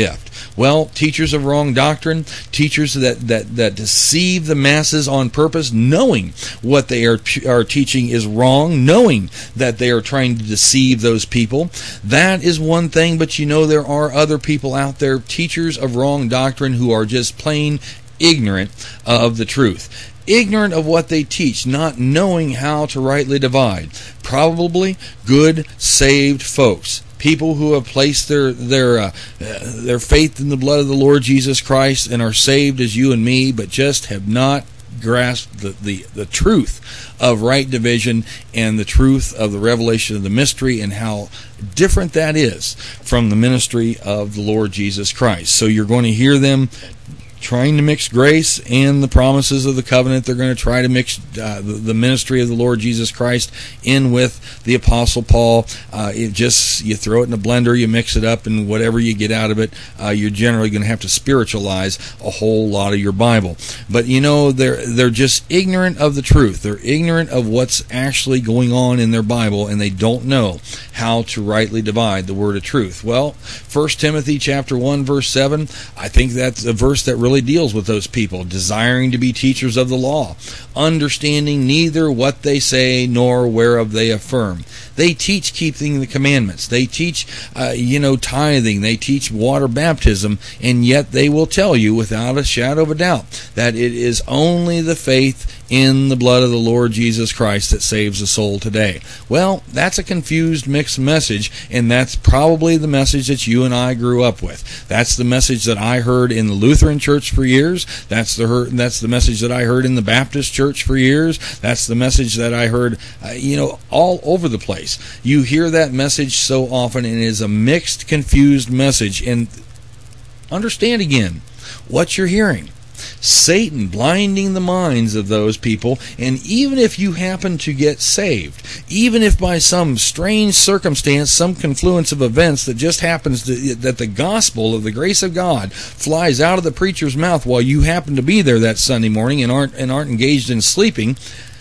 Well, teachers of wrong doctrine, teachers that, that, that deceive the masses on purpose, knowing what they are, are teaching is wrong, knowing that they are trying to deceive those people. That is one thing, but you know there are other people out there, teachers of wrong doctrine, who are just plain ignorant of the truth. Ignorant of what they teach, not knowing how to rightly divide. Probably good, saved folks. People who have placed their their uh, their faith in the blood of the Lord Jesus Christ and are saved as you and me, but just have not grasped the, the, the truth of right division and the truth of the revelation of the mystery and how different that is from the ministry of the Lord Jesus Christ. So you're going to hear them trying to mix grace and the promises of the covenant. They're going to try to mix uh, the, the ministry of the Lord Jesus Christ in with the Apostle Paul. Uh, it just, you throw it in a blender, you mix it up, and whatever you get out of it, uh, you're generally going to have to spiritualize a whole lot of your Bible. But you know, they're they're just ignorant of the truth. They're ignorant of what's actually going on in their Bible, and they don't know how to rightly divide the word of truth. Well, First Timothy chapter one, verse seven, I think that's a verse that really deals with those people, desiring to be teachers of the law, understanding neither what they say nor whereof they affirm. They teach keeping the commandments. They teach, uh, you know, tithing. They teach water baptism, and yet they will tell you without a shadow of a doubt that it is only the faith in the blood of the Lord Jesus Christ that saves the soul today. Well, that's a confused, mixed message, and that's probably the message that you and I grew up with. That's the message that I heard in the Lutheran Church for years. That's the that's the message that I heard in the Baptist Church for years. That's the message that I heard, uh, you know, all over the place. You hear that message so often, and it is a mixed, confused message. And understand again what you're hearing. Satan blinding the minds of those people, and even if you happen to get saved, even if by some strange circumstance, some confluence of events that just happens to, that the gospel of the grace of God flies out of the preacher's mouth while you happen to be there that Sunday morning and aren't and aren't engaged in sleeping,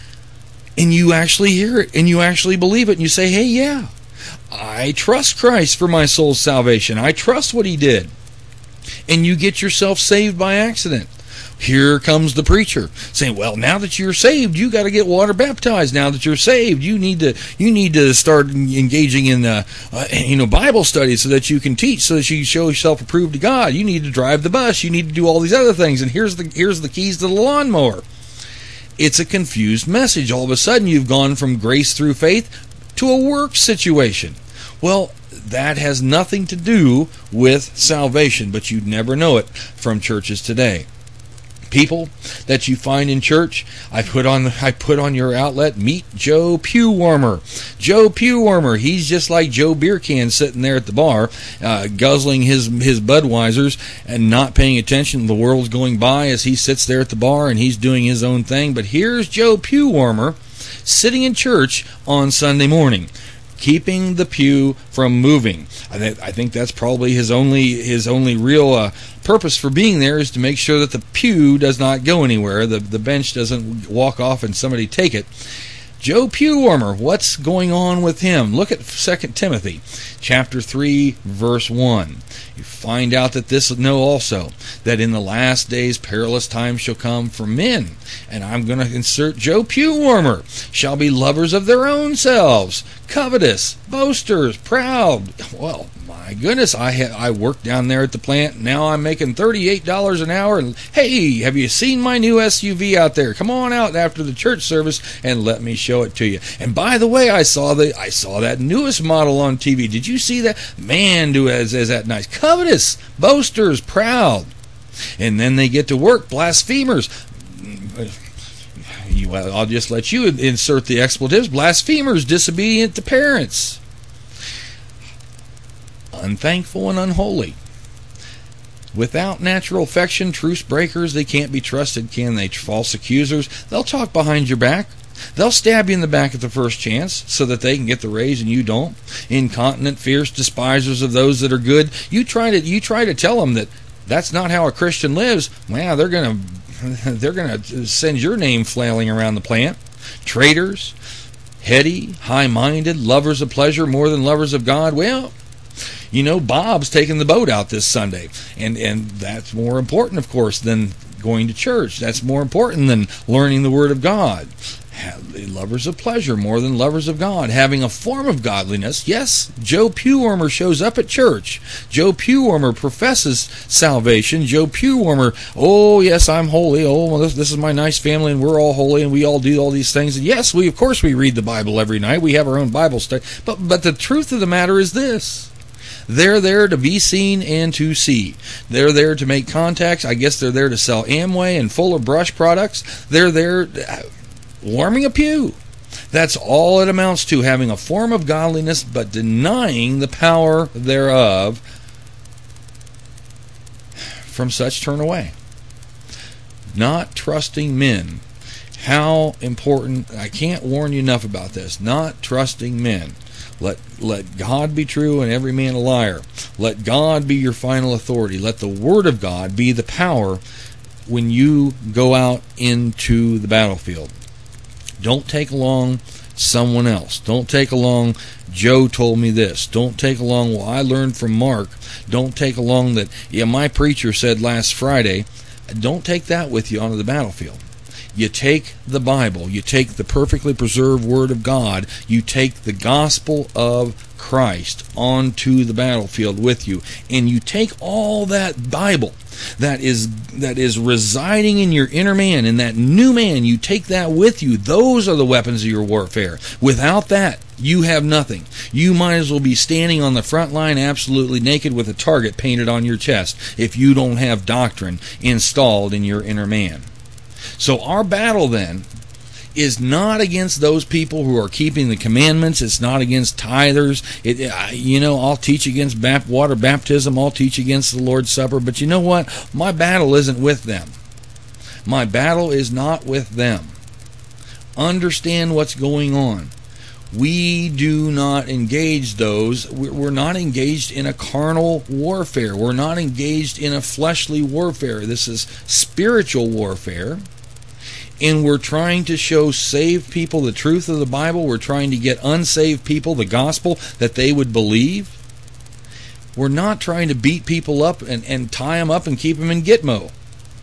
and you actually hear it and you actually believe it, and you say, hey, yeah, I trust Christ for my soul's salvation. I trust what he did. And you get yourself saved by accident. Here comes the preacher saying, well, now that you're saved, you got to get water baptized. Now that you're saved, you need to you need to start engaging in uh, uh, you know Bible studies so that you can teach, so that you can show yourself approved to God. You need to drive the bus. You need to do all these other things. And here's the here's the keys to the lawnmower. It's a confused message. All of a sudden, you've gone from grace through faith to a work situation. Well, that has nothing to do with salvation, but you'd never know it from churches today. People that you find in church, I put on I put on your outlet, meet Joe Pew Warmer. Joe Pew Warmer, he's just like Joe Beer Can sitting there at the bar, uh, guzzling his his Budweisers and not paying attention. The world's going by as he sits there at the bar and he's doing his own thing. But here's Joe Pew Warmer sitting in church on Sunday morning, keeping the pew from moving. I, th- I think that's probably his only his only real uh, purpose for being there, is to make sure that the pew does not go anywhere, the the bench doesn't walk off and somebody take it. Joe Pew Warmer, what's going on with him? Look at Second Timothy chapter three, verse one. You find out that this know also, that in the last days perilous times shall come for men, and I'm going to insert Joe Pew Warmer, shall be lovers of their own selves, covetous, boasters, proud. Well, my goodness, I ha- I work down there at the plant. Now I'm making thirty-eight dollars an hour. And hey, have you seen my new S U V out there? Come on out after the church service and let me show it to you. And by the way, I saw the I saw that newest model on T V. Did you see that? Man, do is, is that nice. Covetous, boasters, proud. And then they get to work, blasphemers. You, I'll just let you insert the expletives. Blasphemers, disobedient to parents, unthankful and unholy, without natural affection, truce breakers. They can't be trusted, can they? False accusers. They'll talk behind your back. They'll stab you in the back at the first chance so that they can get the raise and you don't. Incontinent, fierce, despisers of those that are good. You try to you try to tell them that that's not how a Christian lives. Wow, they're gonna they're gonna send your name flailing around the plant. Traitors, heady, high-minded, lovers of pleasure more than lovers of God. Well, You know, Bob's taking the boat out this Sunday, and and that's more important, of course, than going to church. That's more important than learning the Word of God. Lovers of pleasure more than lovers of God, having a form of godliness. Yes, Joe Pewwarmer shows up at church. Joe Pewwarmer professes salvation. Joe Pewwarmer, oh yes, I'm holy. Oh, well, this, this is my nice family, and we're all holy, and we all do all these things. And yes, we of course we read the Bible every night. We have our own Bible study. But but the truth of the matter is this: they're there to be seen and to see. They're there to make contacts. I guess they're there to sell Amway and Fuller Brush products. They're there warming a pew. That's all it amounts to, having a form of godliness but denying the power thereof. From such turn away. Not trusting men. How important, I can't warn you enough about this. Not trusting men. Let let God be true and every man a liar. Let God be your final authority. Let the Word of God be the power when you go out into the battlefield. Don't take along someone else. Don't take along, Joe told me this. Don't take along, well, I learned from Mark. Don't take along that, yeah, my preacher said last Friday. Don't take that with you onto the battlefield. You take the Bible. You take the perfectly preserved Word of God. You take the gospel of Christ onto the battlefield with you. And you take all that Bible that is that is residing in your inner man, in that new man, you take that with you. Those are the weapons of your warfare. Without that, you have nothing. You might as well be standing on the front line absolutely naked with a target painted on your chest if you don't have doctrine installed in your inner man. So our battle then is not against those people who are keeping the commandments. It's not against tithers. It, you know, I'll teach against bap- water baptism. I'll teach against the Lord's Supper. But you know what? My battle isn't with them. My battle is not with them. Understand what's going on. We do not engage those. We're not engaged in a carnal warfare. We're not engaged in a fleshly warfare. This is spiritual warfare. And we're trying to show saved people the truth of the Bible. We're trying to get unsaved people the gospel that they would believe. We're not trying to beat people up and, and tie them up and keep them in Gitmo.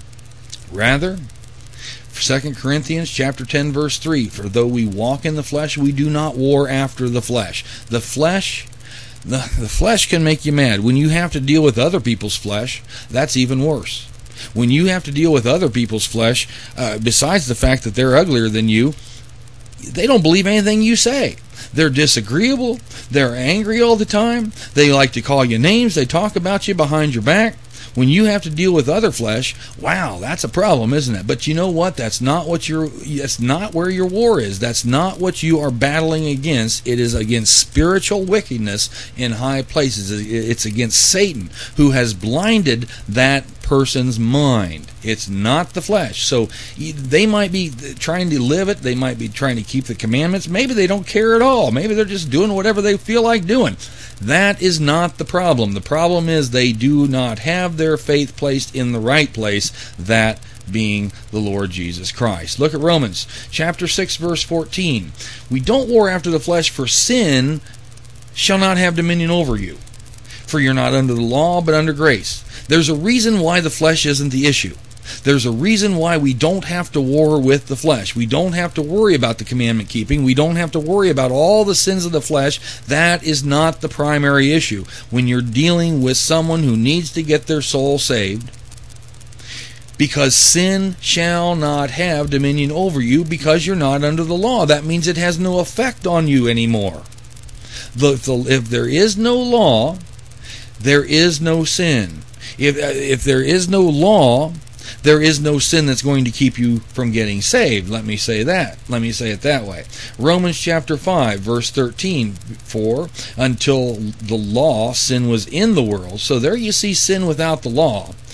Rather, Second Corinthians chapter ten, verse three, for though we walk in the flesh, we do not war after the flesh. The flesh, the, the flesh can make you mad. When you have to deal with other people's flesh, that's even worse. When you have to deal with other people's flesh, uh, besides the fact that they're uglier than you, they don't believe anything you say. They're disagreeable. They're angry all the time. They like to call you names. They talk about you behind your back. When you have to deal with other flesh, wow, that's a problem, isn't it? But you know what? That's not what you're. That's not where your war is. That's not what you are battling against. It is against spiritual wickedness in high places. It's against Satan, who has blinded that person's mind. It's not the flesh. So they might be trying to live it. They might be trying to keep the commandments. Maybe they don't care at all. Maybe they're just doing whatever they feel like doing. That is not the problem. The problem is they do not have their faith placed in the right place, that being the Lord Jesus Christ. Look at Romans chapter six, verse fourteen. We don't war after the flesh, for sin shall not have dominion over you. For you're not under the law, but under grace. There's a reason why the flesh isn't the issue. There's a reason why we don't have to war with the flesh. We don't have to worry about the commandment keeping. We don't have to worry about all the sins of the flesh. That is not the primary issue. When you're dealing with someone who needs to get their soul saved, because sin shall not have dominion over you because you're not under the law. That means it has no effect on you anymore. The, the, if there is no law, there is no sin. If if there is no law, there is no sin that's going to keep you from getting saved. Let me say that. Let me say it that way. Romans chapter five, verse thirteen. For until the law, sin was in the world. So there you see sin without the law.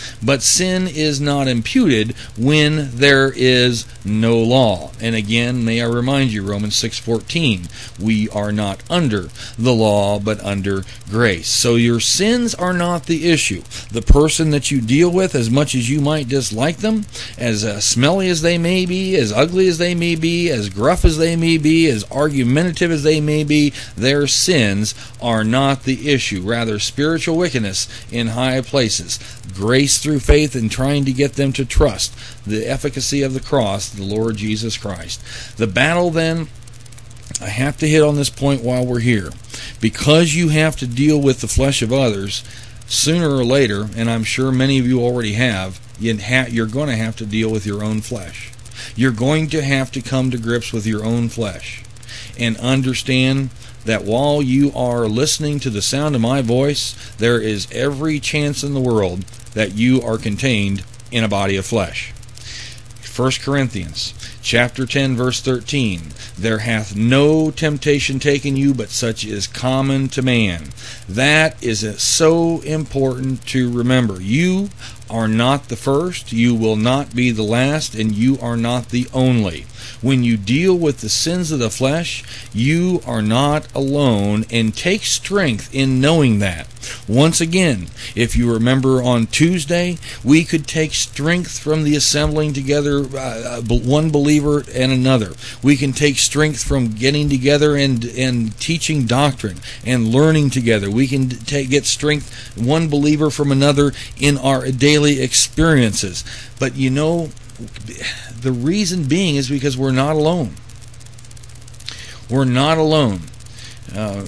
But sin is not imputed when there is no law. And again, may I remind you, Romans six fourteen, we are not under the law, but under grace. So your sins are not the issue. The person that you deal with, as much as you might dislike them, as uh, smelly as they may be, as ugly as they may be, as gruff as they may be, as argumentative as they may be, their sins are not the issue. Rather, spiritual wickedness in high places. Grace through faith and trying to get them to trust the efficacy of the cross, the Lord Jesus Christ. The battle then, I have to hit on this point while we're here. Because you have to deal with the flesh of others, sooner or later, and I'm sure many of you already have, you're going to have to deal with your own flesh. You're going to have to come to grips with your own flesh and understand that while you are listening to the sound of my voice, there is every chance in the world that you are contained in a body of flesh. First Corinthians chapter ten, verse thirteen, there hath no temptation taken you, but such is common to man. That is so important to remember. You are not the first, you will not be the last, and you are not the only. When you deal with the sins of the flesh, you are not alone, and take strength in knowing that. Once again, if you remember on Tuesday, we could take strength from the assembling together, uh, one believer and another. We can take strength from getting together and, and teaching doctrine and learning together. We can take, get strength, one believer from another, in our daily experiences. But you know, the reason being is because we're not alone. We're not alone. Uh,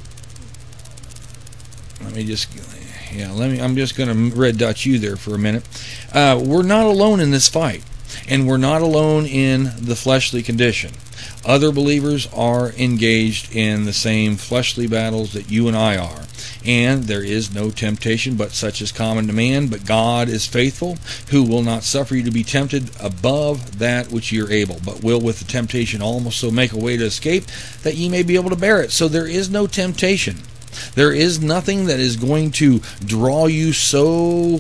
let me just, yeah, let me. I'm just going to red dot you there for a minute. Uh, we're not alone in this fight, and we're not alone in the fleshly condition. Other believers are engaged in the same fleshly battles that you and I are. And there is no temptation but such as common to man, but God is faithful, who will not suffer you to be tempted above that which ye are able, but will with the temptation also make a way to escape, that ye may be able to bear it. So there is no temptation. There is nothing that is going to draw you so...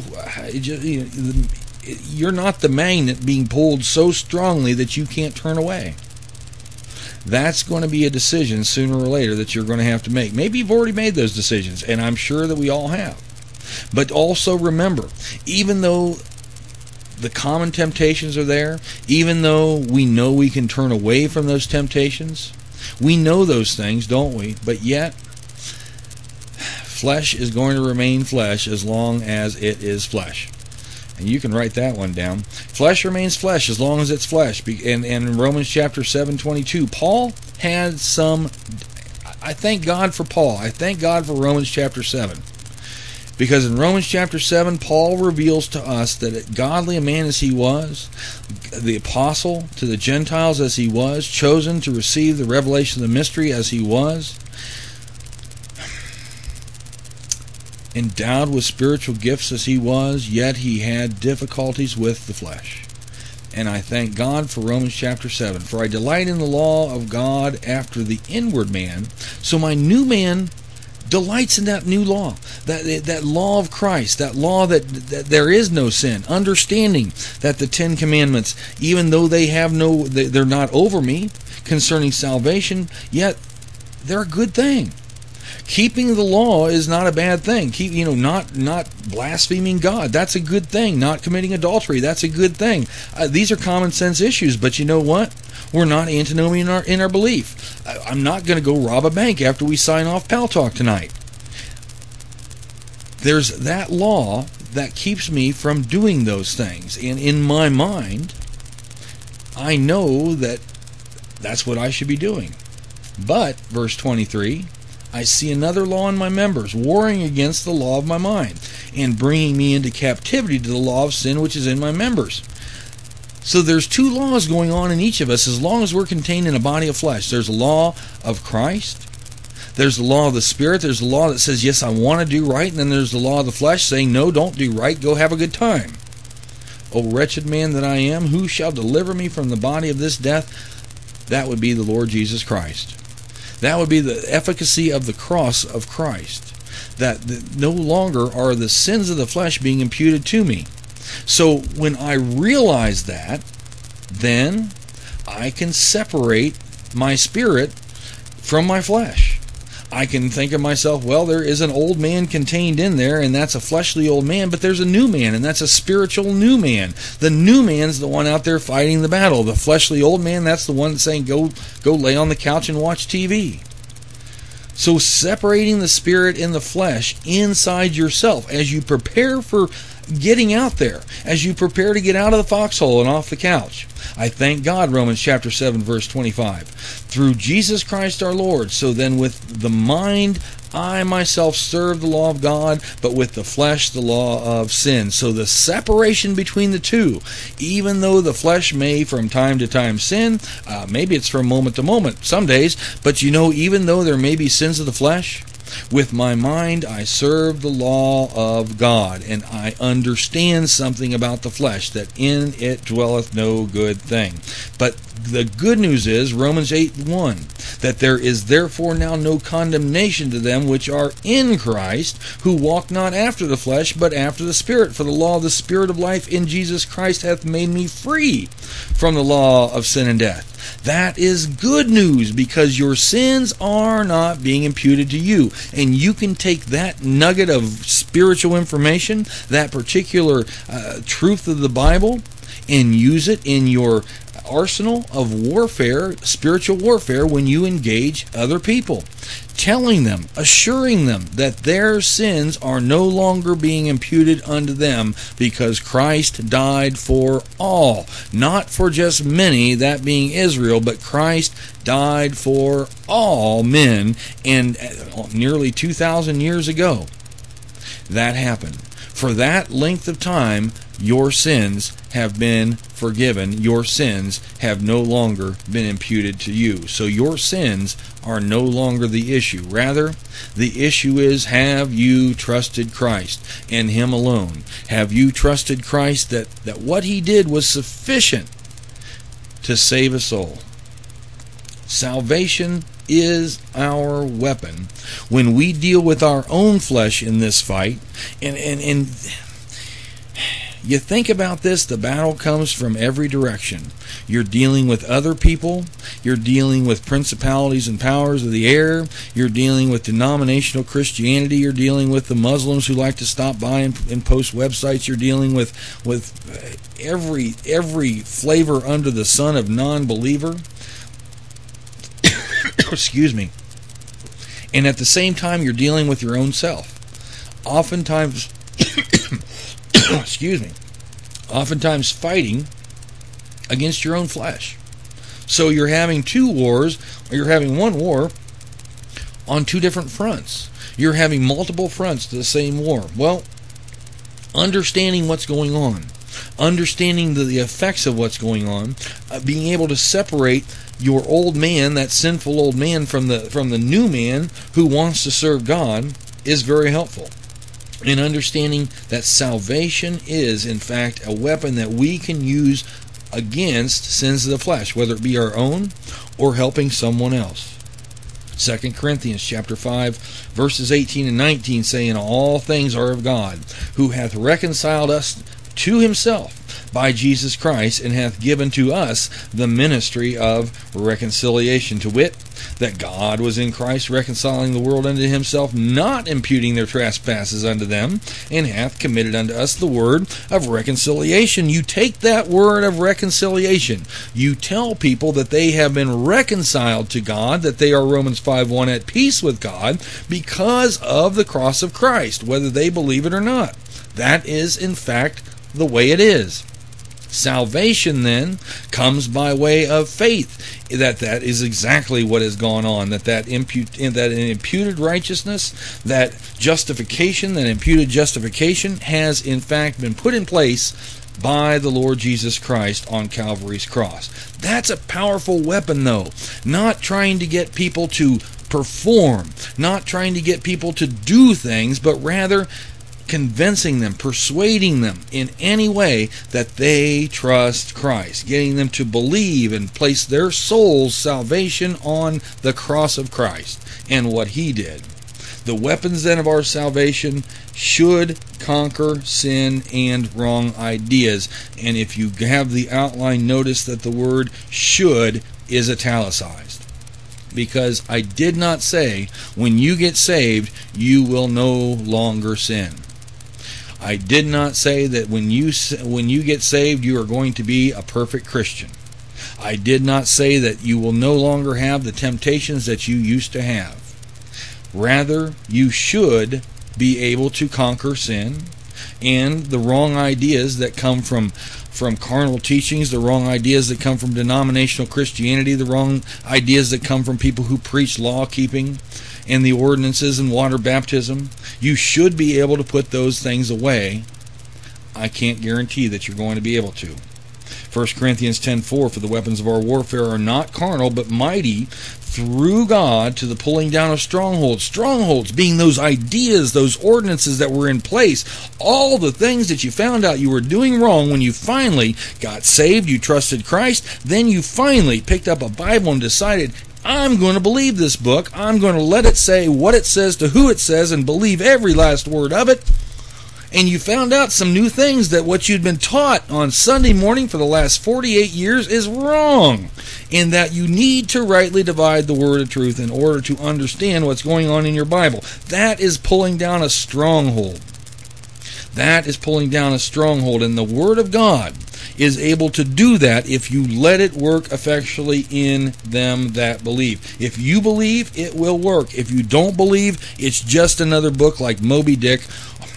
You're not the magnet being pulled so strongly that you can't turn away. That's going to be a decision sooner or later that you're going to have to make. Maybe you've already made those decisions, and I'm sure that we all have. But also remember, even though the common temptations are there, even though we know we can turn away from those temptations, we know those things, don't we? But yet, flesh is going to remain flesh as long as it is flesh. And you can write that one down. Flesh remains flesh as long as it's flesh. And, and in Romans chapter seven twenty-two, Paul had some... I thank God for Paul. I thank God for Romans chapter seven. Because in Romans chapter seven, Paul reveals to us that godly a man as he was, the apostle to the Gentiles as he was, chosen to receive the revelation of the mystery as he was, endowed with spiritual gifts as he was, yet he had difficulties with the flesh. And I thank God for Romans chapter seven. For I delight in the law of God after the inward man, so my new man delights in that new law, that that law of Christ, that law that, that there is no sin, understanding that the Ten Commandments, even though they have no, they're not over me concerning salvation, yet they're a good thing. Keeping the law is not a bad thing. Keep, you know, not not blaspheming God. That's a good thing. Not committing adultery. That's a good thing. Uh, these are common sense issues, but you know what? We're not antinomian in our, in our belief. I, I'm not going to go rob a bank after we sign off Pal Talk tonight. There's that law that keeps me from doing those things. And in my mind, I know that that's what I should be doing. But, verse twenty-three, I see another law in my members, warring against the law of my mind, and bringing me into captivity to the law of sin which is in my members. So there's two laws going on in each of us as long as we're contained in a body of flesh. There's a law of Christ. There's the law of the Spirit. There's the law that says, yes, I want to do right. And then there's the law of the flesh saying, no, don't do right. Go have a good time. O wretched man that I am, who shall deliver me from the body of this death? That would be the Lord Jesus Christ. That would be the efficacy of the cross of Christ. that the, no longer are the sins of the flesh being imputed to me. So when I realize that, then I can separate my spirit from my flesh. I can think of myself, well, there is an old man contained in there, and that's a fleshly old man, but there's a new man, and that's a spiritual new man. The new man's the one out there fighting the battle. The fleshly old man, that's the one that's saying, go, go lay on the couch and watch T V. So separating the spirit and the flesh inside yourself as you prepare for getting out there, as you prepare to get out of the foxhole and off the couch. I thank God, Romans chapter seven, verse twenty-five. Through Jesus Christ our Lord, so then with the mind I myself serve the law of God, but with the flesh the law of sin. So the separation between the two, even though the flesh may from time to time sin, uh, maybe it's from moment to moment, some days, but you know, even though there may be sins of the flesh, with my mind I serve the law of God, and I understand something about the flesh, that in it dwelleth no good thing. But the good news is, Romans eight one, that there is therefore now no condemnation to them which are in Christ, who walk not after the flesh, but after the Spirit. For the law of the Spirit of life in Jesus Christ hath made me free from the law of sin and death. That is good news, because your sins are not being imputed to you. And you can take that nugget of spiritual information, that particular uh, truth of the Bible, and use it in your arsenal of warfare, spiritual warfare, when you engage other people, telling them, assuring them that their sins are no longer being imputed unto them, because Christ died for all, not for just many, that being Israel, but Christ died for all men, and nearly two thousand years ago that happened. For that length of time, your sins have been forgiven. Your sins have no longer been imputed to you. So your sins are no longer the issue. Rather, the issue is, have you trusted Christ and Him alone? Have you trusted Christ that, that what He did was sufficient to save a soul? Salvation is our weapon when we deal with our own flesh in this fight. And, and, and you think about this, the battle comes from every direction. You're dealing with other people. You're dealing with principalities and powers of the air. You're dealing with denominational Christianity. You're dealing with the Muslims who like to stop by and, and post websites. You're dealing with, with every, every flavor under the sun of non-believer. Excuse me. And at the same time, you're dealing with your own self. Oftentimes, excuse me, oftentimes fighting against your own flesh. So you're having two wars, or you're having one war on two different fronts. You're having multiple fronts to the same war. Well, understanding what's going on, understanding the, the effects of what's going on, uh, being able to separate your old man, that sinful old man, from the from the new man who wants to serve God, is very helpful. In understanding that salvation is, in fact, a weapon that we can use against sins of the flesh, whether it be our own or helping someone else. Second Corinthians chapter five, verses eighteen and nineteen, saying, all things are of God, who hath reconciled us to Himself by Jesus Christ, and hath given to us the ministry of reconciliation, to wit, that God was in Christ reconciling the world unto Himself, not imputing their trespasses unto them, and hath committed unto us the word of reconciliation. You take that word of reconciliation, you tell people that they have been reconciled to God, that they are, Romans five one, at peace with God because of the cross of Christ, whether they believe it or not. That is, in fact, the way it is. Salvation then comes by way of faith. That that is exactly what has gone on. That that, impute, that an imputed righteousness, that justification, that imputed justification has in fact been put in place by the Lord Jesus Christ on Calvary's cross. That's a powerful weapon, though. Not trying to get people to perform, not trying to get people to do things, but rather convincing them, persuading them in any way that they trust Christ, getting them to believe and place their soul's salvation on the cross of Christ and what He did. The weapons then of our salvation should conquer sin and wrong ideas. And if you have the outline, notice that the word should is italicized. Because I did not say when you get saved, you will no longer sin. I did not say that when you when you get saved, you are going to be a perfect Christian. I did not say that you will no longer have the temptations that you used to have. Rather, you should be able to conquer sin and the wrong ideas that come from from carnal teachings, the wrong ideas that come from denominational Christianity, the wrong ideas that come from people who preach law-keeping and the ordinances and water baptism. You should be able to put those things away. I can't guarantee that you're going to be able to. First Corinthians ten four, for the weapons of our warfare are not carnal, but mighty through God to the pulling down of strongholds. Strongholds being those ideas, those ordinances that were in place. All the things that you found out you were doing wrong when you finally got saved, you trusted Christ, then you finally picked up a Bible and decided, I'm going to believe this book. I'm going to let it say what it says to who it says and believe every last word of it. And you found out some new things, that what you'd been taught on Sunday morning for the last forty-eight years is wrong, and that you need to rightly divide the word of truth in order to understand what's going on in your Bible. That is pulling down a stronghold. That is pulling down a stronghold, and the Word of God is able to do that if you let it work effectually in them that believe. If you believe, it will work. If you don't believe, it's just another book like Moby Dick,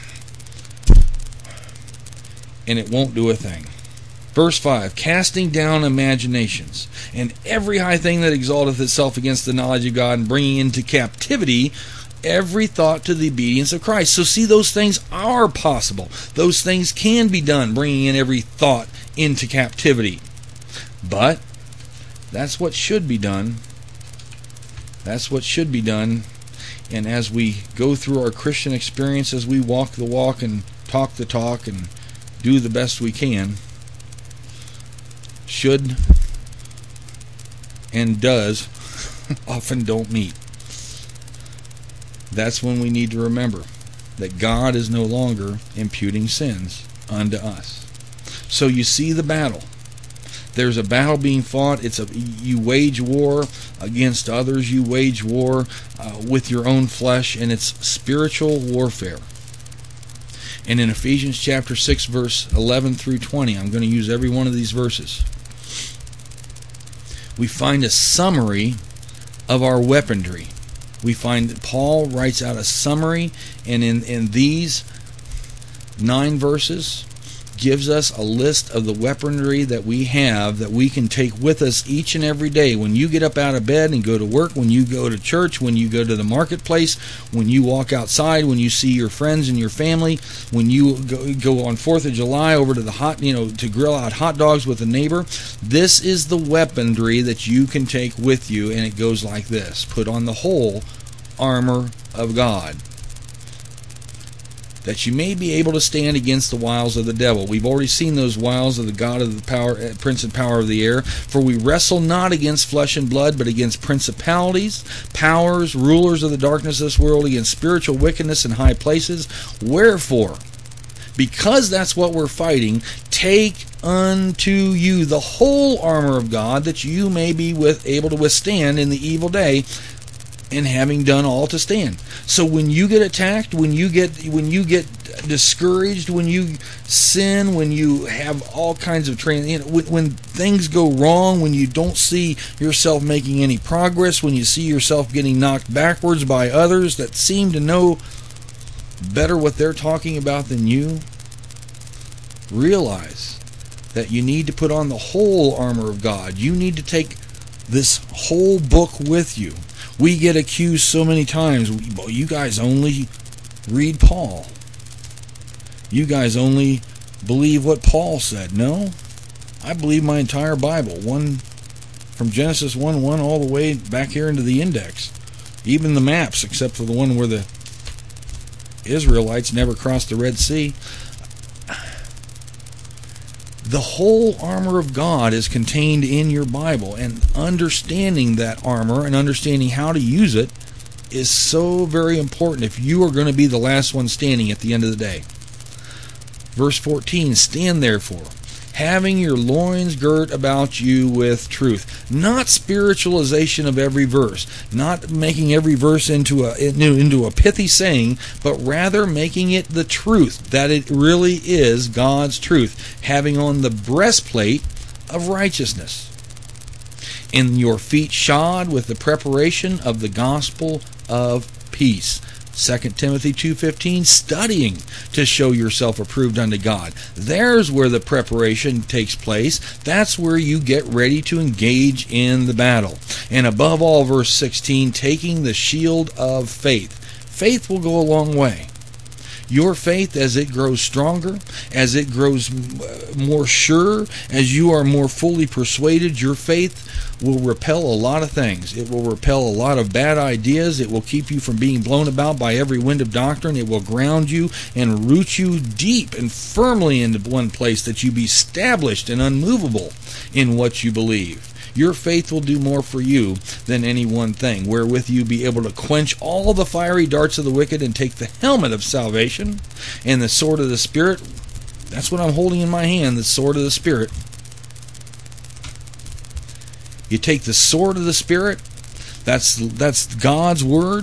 and it won't do a thing. Verse five, casting down imaginations, and every high thing that exalteth itself against the knowledge of God, and bringing into captivity every thought to the obedience of Christ. So see, those things are possible. Those things can be done, bringing in every thought into captivity. But that's what should be done. That's what should be done. And as we go through our Christian experience, as we walk the walk and talk the talk and do the best we can, should and does often don't meet. That's when we need to remember that God is no longer imputing sins unto us. So you see the battle. There's a battle being fought. It's a you wage war against others. You wage war uh, with your own flesh, and it's spiritual warfare. And in Ephesians chapter six, verse eleven through twenty, I'm going to use every one of these verses, we find a summary of our weaponry. We find that Paul writes out a summary, and in, in these nine verses gives us a list of the weaponry that we have that we can take with us each and every day. When you get up out of bed and go to work, when you go to church, when you go to the marketplace, when you walk outside, when you see your friends and your family, when you go, go on fourth of July over to the hot, you know, to grill out hot dogs with a neighbor, this is the weaponry that you can take with you, and it goes like this. Put on the whole armor of God, that you may be able to stand against the wiles of the devil. We've already seen those wiles of the God of the power, prince and power of the air. For we wrestle not against flesh and blood, but against principalities, powers, rulers of the darkness of this world, against spiritual wickedness in high places. Wherefore, because that's what we're fighting, take unto you the whole armor of God, that you may be with, able to withstand in the evil day, and having done all to stand. So when you get attacked, when you get when you get discouraged, when you sin, when you have all kinds of training, you know, when, when things go wrong, when you don't see yourself making any progress, when you see yourself getting knocked backwards by others that seem to know better what they're talking about than you, realize that you need to put on the whole armor of God. You need to take this whole book with you. We get accused so many times, well, you guys only read Paul. You guys only believe what Paul said. No, I believe my entire Bible, one from Genesis one one all the way back here into the index. Even the maps, except for the one where the Israelites never crossed the Red Sea. The whole armor of God is contained in your Bible, and understanding that armor and understanding how to use it is so very important if you are going to be the last one standing at the end of the day. Verse fourteen, stand therefore, having your loins girt about you with truth. Not spiritualization of every verse, not making every verse into a into a pithy saying, but rather making it the truth, that it really is God's truth, having on the breastplate of righteousness, and your feet shod with the preparation of the gospel of peace. Second Timothy two fifteen, studying to show yourself approved unto God. There's where the preparation takes place. That's where you get ready to engage in the battle. And above all, verse sixteen, taking the shield of faith. Faith will go a long way. Your faith, as it grows stronger, as it grows more sure, as you are more fully persuaded, your faith will repel a lot of things. It will repel a lot of bad ideas. It will keep you from being blown about by every wind of doctrine. It will ground you and root you deep and firmly into one place, that you be established and unmovable in what you believe. Your faith will do more for you than any one thing, wherewith you be able to quench all the fiery darts of the wicked and take the helmet of salvation and the sword of the Spirit. That's what I'm holding in my hand, the sword of the Spirit. You take the sword of the Spirit, that's, that's God's Word,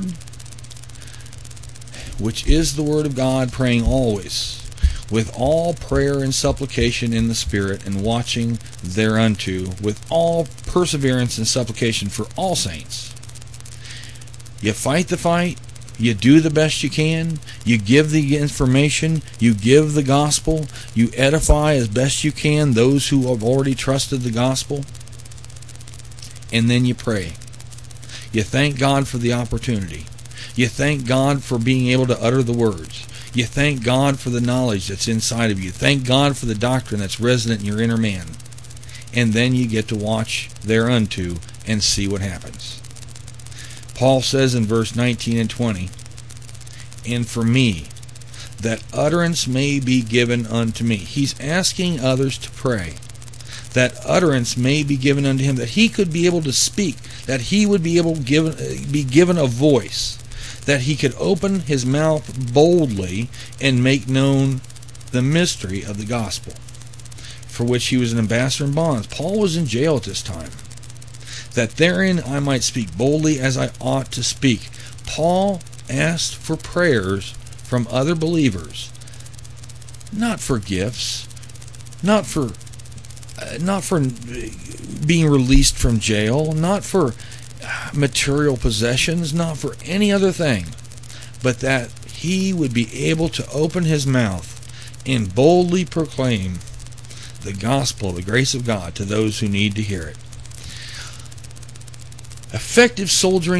which is the Word of God, praying always, with all prayer and supplication in the Spirit, and watching thereunto with all perseverance and supplication for all saints. You fight the fight, you do the best you can, you give the information, you give the gospel, you edify as best you can those who have already trusted the gospel, and then you pray. You thank God for the opportunity. You thank God for being able to utter the words. You thank God for the knowledge that's inside of you. Thank God for the doctrine that's resident in your inner man. And then you get to watch thereunto and see what happens. Paul says in verse nineteen and twenty, and for me, that utterance may be given unto me. He's asking others to pray, that utterance may be given unto him, that he could be able to speak, that he would be able to give, be given a voice, that he could open his mouth boldly and make known the mystery of the gospel, for which he was an ambassador in bonds. Paul was in jail at this time, that therein I might speak boldly as I ought to speak. Paul asked for prayers from other believers, not for gifts, not for uh, not for being released from jail, not for material possessions, not for any other thing, but that he would be able to open his mouth and boldly proclaim the gospel of the grace of God to those who need to hear it. Effective soldiering